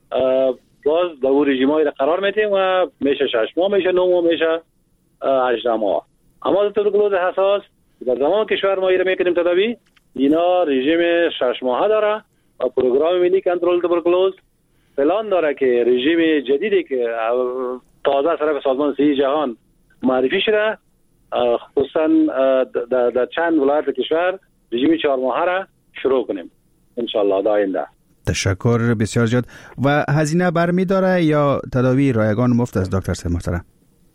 باز در اون رژیم های قرار میتیم و میشه شش ماه، میشه نه ماه، میشه هجده ماه. اما توبرکلوز حساس در زمان کشور ما ایره میکنیم تداوی اینا رژیم شش ماهه داره و پروگرام ملی کنترل توبرکلوز پلان داره که رژیم جدیدی که تازه طرف سازمان صحی جهان معرفی شده خصوصا در, در چند ولایت کشور رژیم چهار ماهه را شروع کنیم انشالله در آینده. تشکر بسیار زیاد. و هزینه برمی داره یا تداوی رایگان مفت است دکتر صاحب محترم؟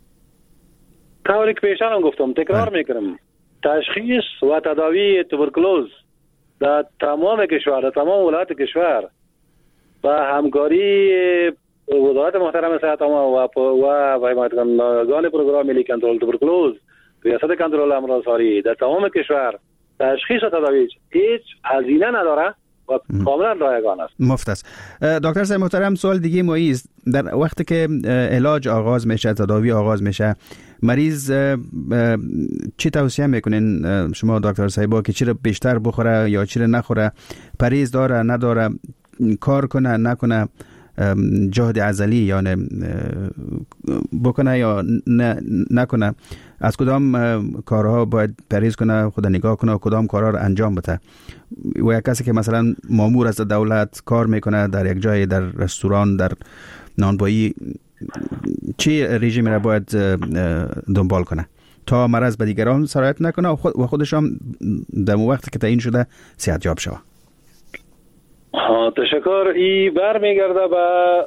طوری که پیشتر هم گفتم تکرار میکنم، تشخیص و تداوی توبرکلوز در تمام کشور، در تمام ولایت کشور و همکاری وزارت محترم صحت عامه و و حمایتگان پروگرام ملی کنترل توبرکلوز، ریاست کنترل امراض ساری در تمام کشور تشخیص و تداوی هیچ هزینه نداره و کاملا رایگان است، مفت است. دکتر صاحب محترم سوال دیگه ما است، در وقتی که علاج آغاز میشه، تداوی آغاز میشه، مریض چی توصیه میکنین شما دکتر صاحبا که چی رو بیشتر بخوره یا چی رو نخوره؟ پرهیز داره نداره؟ کار کنه نکنه؟ جهد عضلی یا نه بکنه یا نه نکنه؟ از کدام کارها باید پرهیز کنه، خود نگاه کنه و کدام کارها رو انجام بده؟ و یک کسی که مثلا مامور از دولت کار میکنه در یک جای، در رستوران، در نانوایی، چی رژیمی را باید دنبال کنه تا مرض به دیگران سرایت نکنه و خودش هم در وقتی که تعیین شده صحتیاب شود؟ تشکر. ای برمیگرده به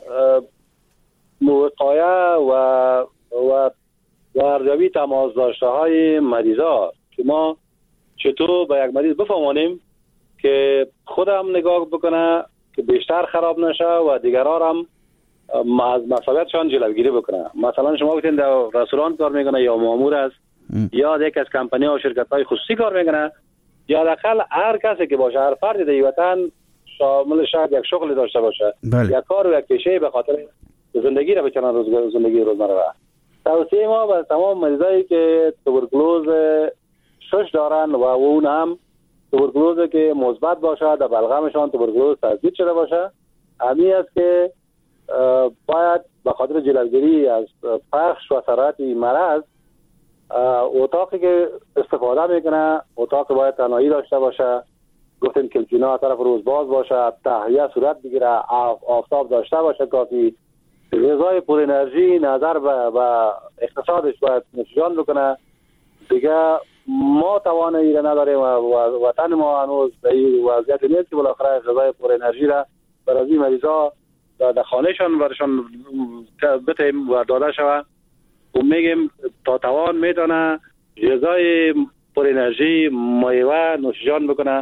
وقایه و و و ارزیابی تماس داشته های مریضا که ما چطور به یک مریض بفهمانیم که خودم نگاه بکنه که بیشتر خراب نشه و دیگران هم از مسئولیتشان جلوگیری بکنه. مثلا شما بگید در رستوران کار میکنه یا مامور است یا یک از کمپانی ها و شرکت های خصوصی کار میکنه یا حداقل هر کسی که باشه، هر فردی در وطن شامل شاید یک شغلی داشته باشه، بله. یک کار و یک پیشه به خاطر زندگی را بچنن روز زندگی روزمره را. توصیه ما به تمام مریضایی که توبرکلوز شش دارن و اون هم توبرکلوز که مثبت باشه، در بلغمشان توبرکلوز تثبیت شده باشه، همین است که باید به خاطر جلوگیری از پخش و سرایت مرض اتاقی که استفاده میکنه اتاق باید تنهایی داشته باشه، گفتیم کلچینا طرف روز باز باشه، تهویه صورت بگیره، آفتاب داشته باشه کافی، غذای پر انرژی، نظر به, به اقتصادش باید نوشیجان بکنه. دیگه ما توان ایره نداریم و وطن ما هنوز به این وضعیت نیست که بالاخره غذای پر انرژی را برای مریضا در خانهشان برشان بتیم و داده شود و میگیم تا توان میتونه غذای پر انرژی، میوه نوشیجان بکنه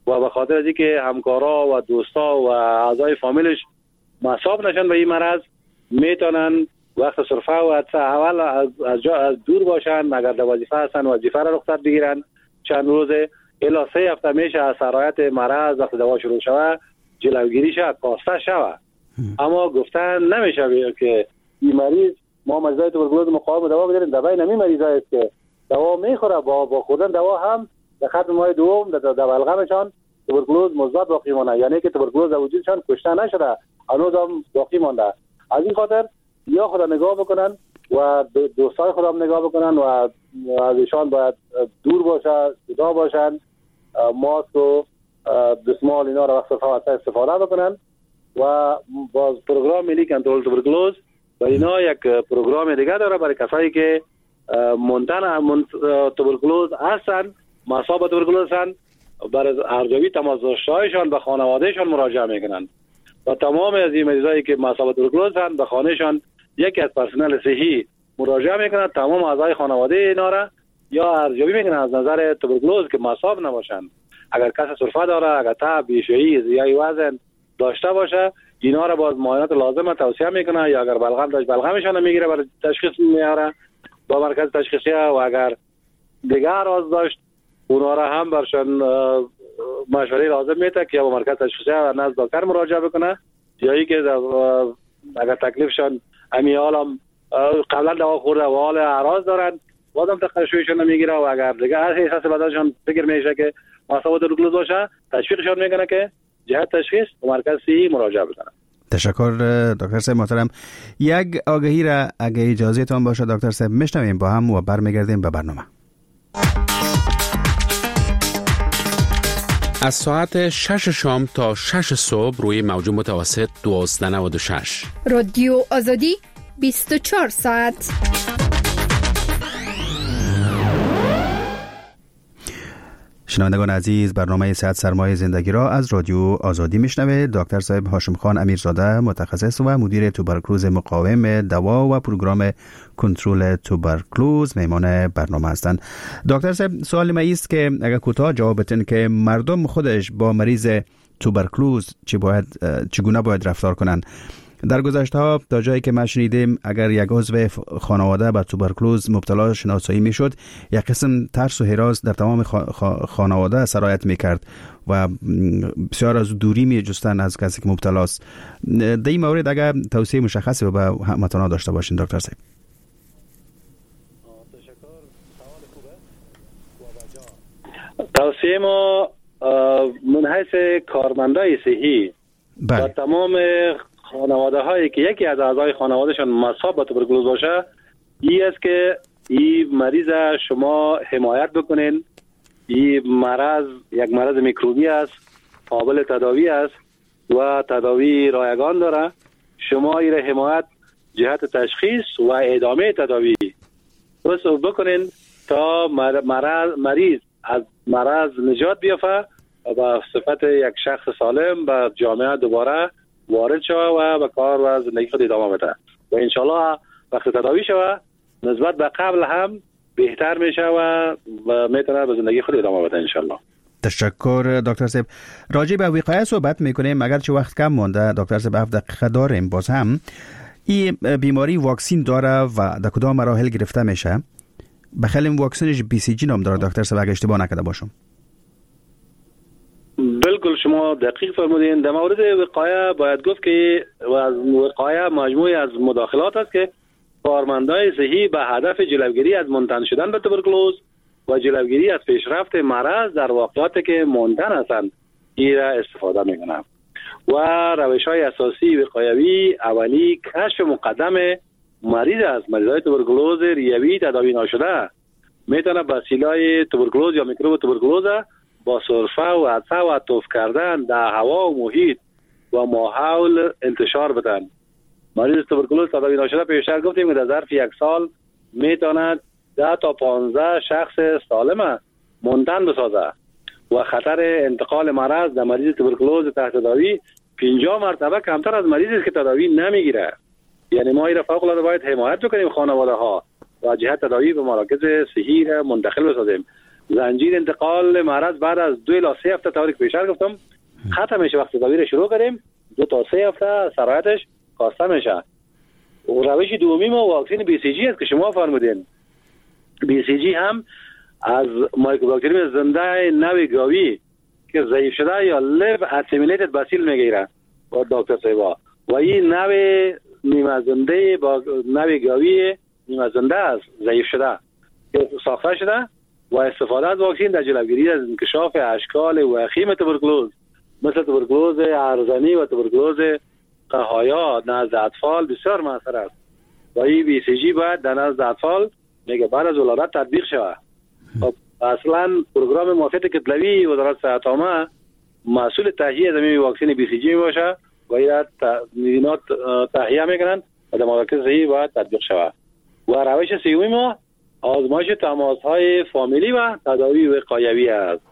و به خاطر از اینکه همکارا و دوستا و اعضای فامیلش مصاب نشن به این مرض، میتونن وقت سرفه و اول از از جا از دور باشن. اگر در وظیفه هستن وظیفه را رخصت بگیرن چند روزه الا سه هفته میشه از سرایت مرض وقت دوا شروع شوه جلوگیری شود، کاسته شود. اما گفتن نمیشه که این مریض ما مریضای توبرکلوز مقاوم دوا بدیم. دوا نمی مریضایی است که دوا میخوره با با خوردن دوا هم در ختم ماه دوم در بلغمشان توبرکلوز مثبت باقی مانده، یعنی که توبرکلوز در وجودشان کشته نشده، هنوز هم باقی مانده. از این خاطر یا خدا نگاه بکنن و دوستای خدا هم نگاه بکنن و از ایشان باید دور باشه، جدا باشن، ماسک و دستمال اینا رو وقت استفاده بکنن. و باز پروگرام ملی کنترل توبرکلوز و اینا یک پروگرام دیگه داره برای کسایی که منتن توبرکلوز هستن، مصاب توبرکلوز هستن، برای ارزیابی تماس داشته‌هایشان به خانوادهشان مراجعه میکنن و تمام از این مریضایی که مصاب توبرکلوز هستن به خانهشان یکی از پرسنل صحی مراجعه میکنن، تمام اعضای خانواده اینا را یا ارزیابی میکنن از نظر توبرکلوز که مصاب نباشن. اگر کسی سرفه داره، اگر تب، بیشویی، زیادی وزن داشته باشه، اینا را باز معاینات لازمه توصیه میکنه. یا اگر بلغم داشت بلغمشان میگیره برای تشخیص میاره با مرکز تشخیصی، و اگر دیگر اعراض داشت اونا را هم برشان مشوره لازم میده که یا با مرکز تشخیصی و نزد دکتر مراجعه بکنه، یا ای که اگر تکلیفشان امی حالم قبلا دوا خورده و حال اعراض دارن بازم تشخیصشون نمیگیره و اگر دیگه هر احساس بدنشان فکر میشه که مصاب توبرکلوز باشه تشویقشون میکنه که جهت تشخیص و مرکز صحی مراجعه بکنن. تشکر دکتر صاحب محترم. یک آگهی را اگه اجازه تان باشه دکتر صاحب میشنویم با هم و برمیگردیم به برنامه. از ساعت شش شام تا شش صبح روی موج متوسط دوازده نود و شش رادیو آزادی بیست و چهار ساعت. شنوندگان عزیز، برنامه صحت سرمایه زندگی را از رادیو آزادی میشنوه. دکتر صاحب هاشم خان امیرزاده متخصص و مدیر توبرکلوز مقاوم دوا و پروگرام کنترل توبرکلوز مهمان برنامه هستند. دکتر صاحب، سوال من است که اگر کوتاه جواب بدین که مردم خودش با مریض توبرکلوز چی باید چگونه باید رفتار کنند؟ در گذشته ها تا جایی که ما شنیدیم اگر یک عضو خانواده به توبرکلوز مبتلا شناسایی میشد، یک قسم ترس و هراس در تمام خانواده سرایت میکرد و بسیار از دوری میجستن از کسی که مبتلاست. در این مورد اگر توصیه مشخصی به هموطنان داشته باشین دکتر صاحب. توصیه ما من حیث کارمندای صحی و تمام خانواده هایی که یکی از اعضای خانوادهشان مصاب به توبرکلوز باشه این است که این مریض شما حمایت بکنین. این مرض یک مرض میکروبی است، قابل تداوی است و تداوی رایگان داره. شما این حمایت جهت تشخیص و ادامه تداوی بس بکنین تا مرض مریض از مرض نجات بیافته و به صفت یک شخص سالم به جامعه دوباره وارد شوه و به کار و زندگی خود ادامه بده و انشالله وقت تداوی شوه نسبت به قبل هم بهتر میشه و میتونه به زندگی خود ادامه بده انشالله. تشکر دکتر صاحب. راجع به وقایع صحبت میکنیم، اگر چه وقت کم مونده دکتر صاحب هفت دقیقه داریم. باز هم این بیماری واکسین داره و در کدام مراحل گرفته میشه؟ بخیلی واکسنش بی سی جی نام داره دکتر صاحب اگه اشتباه نکرده باشم. بالکل شما دقیق فرمودین. در مورد وقایع باید گفت که از وقایع مجموعی از مداخلات است که کارمندای صحی به هدف جلوگیری از منتن شدن به توبرکلوز و جلوگیری از پیشرفت مرض در واقعاتی که منتن هستند این را استفاده میکنند و روش‌های اساسی وقایوی اولی کشف مقدم مریض است. مریضای توبرکلوز ریوی تداوی نشده میتونه به وسیله توبرکلوز یا میکروب توبرکلوز با سرفه و عطسه و توف کردن در هوا و محیط و ماحول انتشار بدن. مریض توبرکلوز تداوی نشده پیشتر گفتیم که در ظرف یک سال میتواند ده تا پانزده شخص سالم منتن بسازه و خطر انتقال مرض در مریض توبرکلوز تحت تداوی پنجاه مرتبه کمتر از مریضی است که تداوی نمیگیره. یعنی ما این فوق العاده باید حمایت بکنیم خانواده ها و جهت تداوی به مراکز صحی را منتقل بسازیم. زنجیر انتقال مرض بعد از دو الی سه هفته طوری که پیشتر گفتم ختم میشه. وقتی تداوی شروع کردیم دو تا سه هفته سرایتش کاسته میشه. و روش دومی ما واکسن بی سی جی است که شما فرمودین. بی سی جی هم از مایکروباکتریوم زنده نوع گاوی که ضعیف شده یا لیو اسیمیلیتد باسیل میگیره با دکتر صاحبا، و این نوع نیمه زنده با نوع گاوی نیمه زنده است ضعیف شده که ساخته شده و استفاده از واکسن در جلوگیری از انکشاف اشکال وخیم تبرکلوز مثل تبرکلوز ارزنی و تبرکلوز قهایا نزد اطفال بسیار مؤثر است. و این بی سی جی باید در نزد اطفال میگه بعد از ولادت تطبیق شود. خب اصلا پروگرام موافقت کتلوی وزارت صحت عامه مسئول تهیه زمین واکسن بی سی جی باشه و این اینا تهیه میکنن و در مراکز صحی باید تطبیق شود. و روش سیومی ما آزمایش تماس‌های فامیلی و تداوی وقایوی است.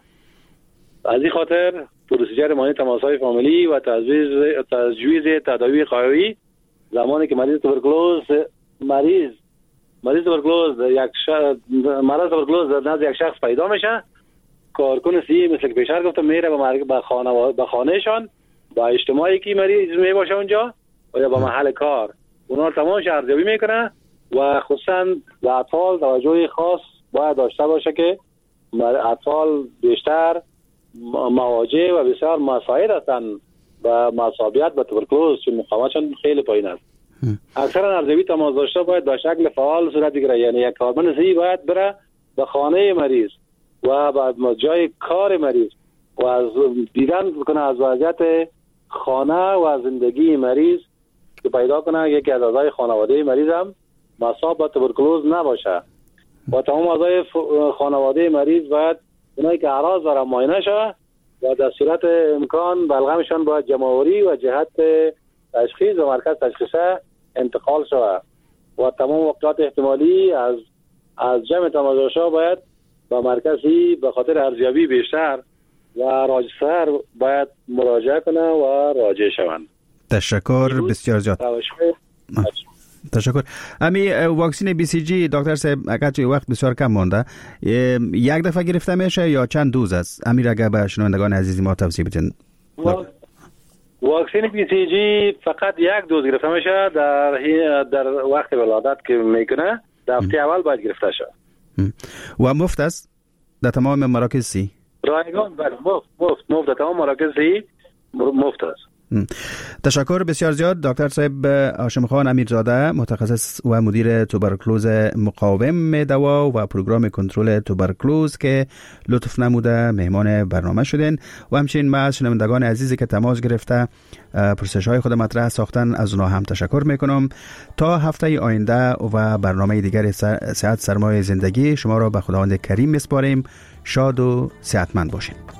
از این خاطر پروسیجر مانی تماس‌های فامیلی و تجویز تجویز تداوی وقایوی زمانی که مریض تبرکلوز مریض مریض تبرکلوز یک شخص مرض تبرکلوز در نزد یک شخص پیدا میشه، کارکن صحی مثل که پیشتر گفتم میره به به خانه به خانهشان با اجتماعی که مریض می باشه اونجا و یا با محل کار اونا تمامش ارزیابی میکنه و خصوصا به اطفال توجه خاص باید داشته باشه که اطفال بیشتر مواجه و بسیار مساعد هستند و مصابیت به تبرکلوز چون مقاومتشان خیلی پایین است. اکثرا ارزیابی تماس داشته باید به شکل فعال صورت بگیره، یعنی یک کارمند صحی باید بره به خانه مریض و بعد جای کار مریض و از دیدن کنه از وضعیت خانه و زندگی مریض که پیدا کنه یکی از اعضای خانواده مریض هم مصاب به تبرکلوز نباشه و تمام اعضای خانواده مریض باید اونایی که اعراض دارن معاینه شه و در صورت امکان بلغمشان باید جمع‌آوری و جهت تشخیص و مرکز تشخیصه انتقال شود و تمام وقایع احتمالی از از جمع تماشاشا باید با مرکزی به خاطر ارزیابی بیشتر و راجع‌تر باید مراجعه کنه و راجع شوند. تشکر بسیار زیاد. تشکر. امی واکسن بی سی جی دکتر صاحب اگر چه وقت بسیار کم مونده یک دفعه گرفته میشه یا چند دوز است؟ امیر اگر به شنوندگان عزیز ما توضیح بدین. واکسن بی سی جی فقط یک دوز گرفته میشه در در وقت ولادت که میکنه در هفته اول باید گرفته شه. و مفت است در تمام مراکز سی؟ رایگان بله مفت مفت مفت در تمام مراکز سی مفت است. تشکر بسیار زیاد دکتر صاحب هاشم خان امیرزاده، متخصص و مدیر توبرکلوز مقاوم دوا و پروگرام کنترل توبرکلوز که لطف نموده مهمان برنامه شدین و همچنین ما از شنوندگان عزیزی که تماس گرفته پرسش های خود مطرح ساختن از اونها هم تشکر میکنم. تا هفته آینده و برنامه دیگر صحت سرمایه زندگی شما را به خداوند کریم میسپاریم. شاد و صحتمند باشین.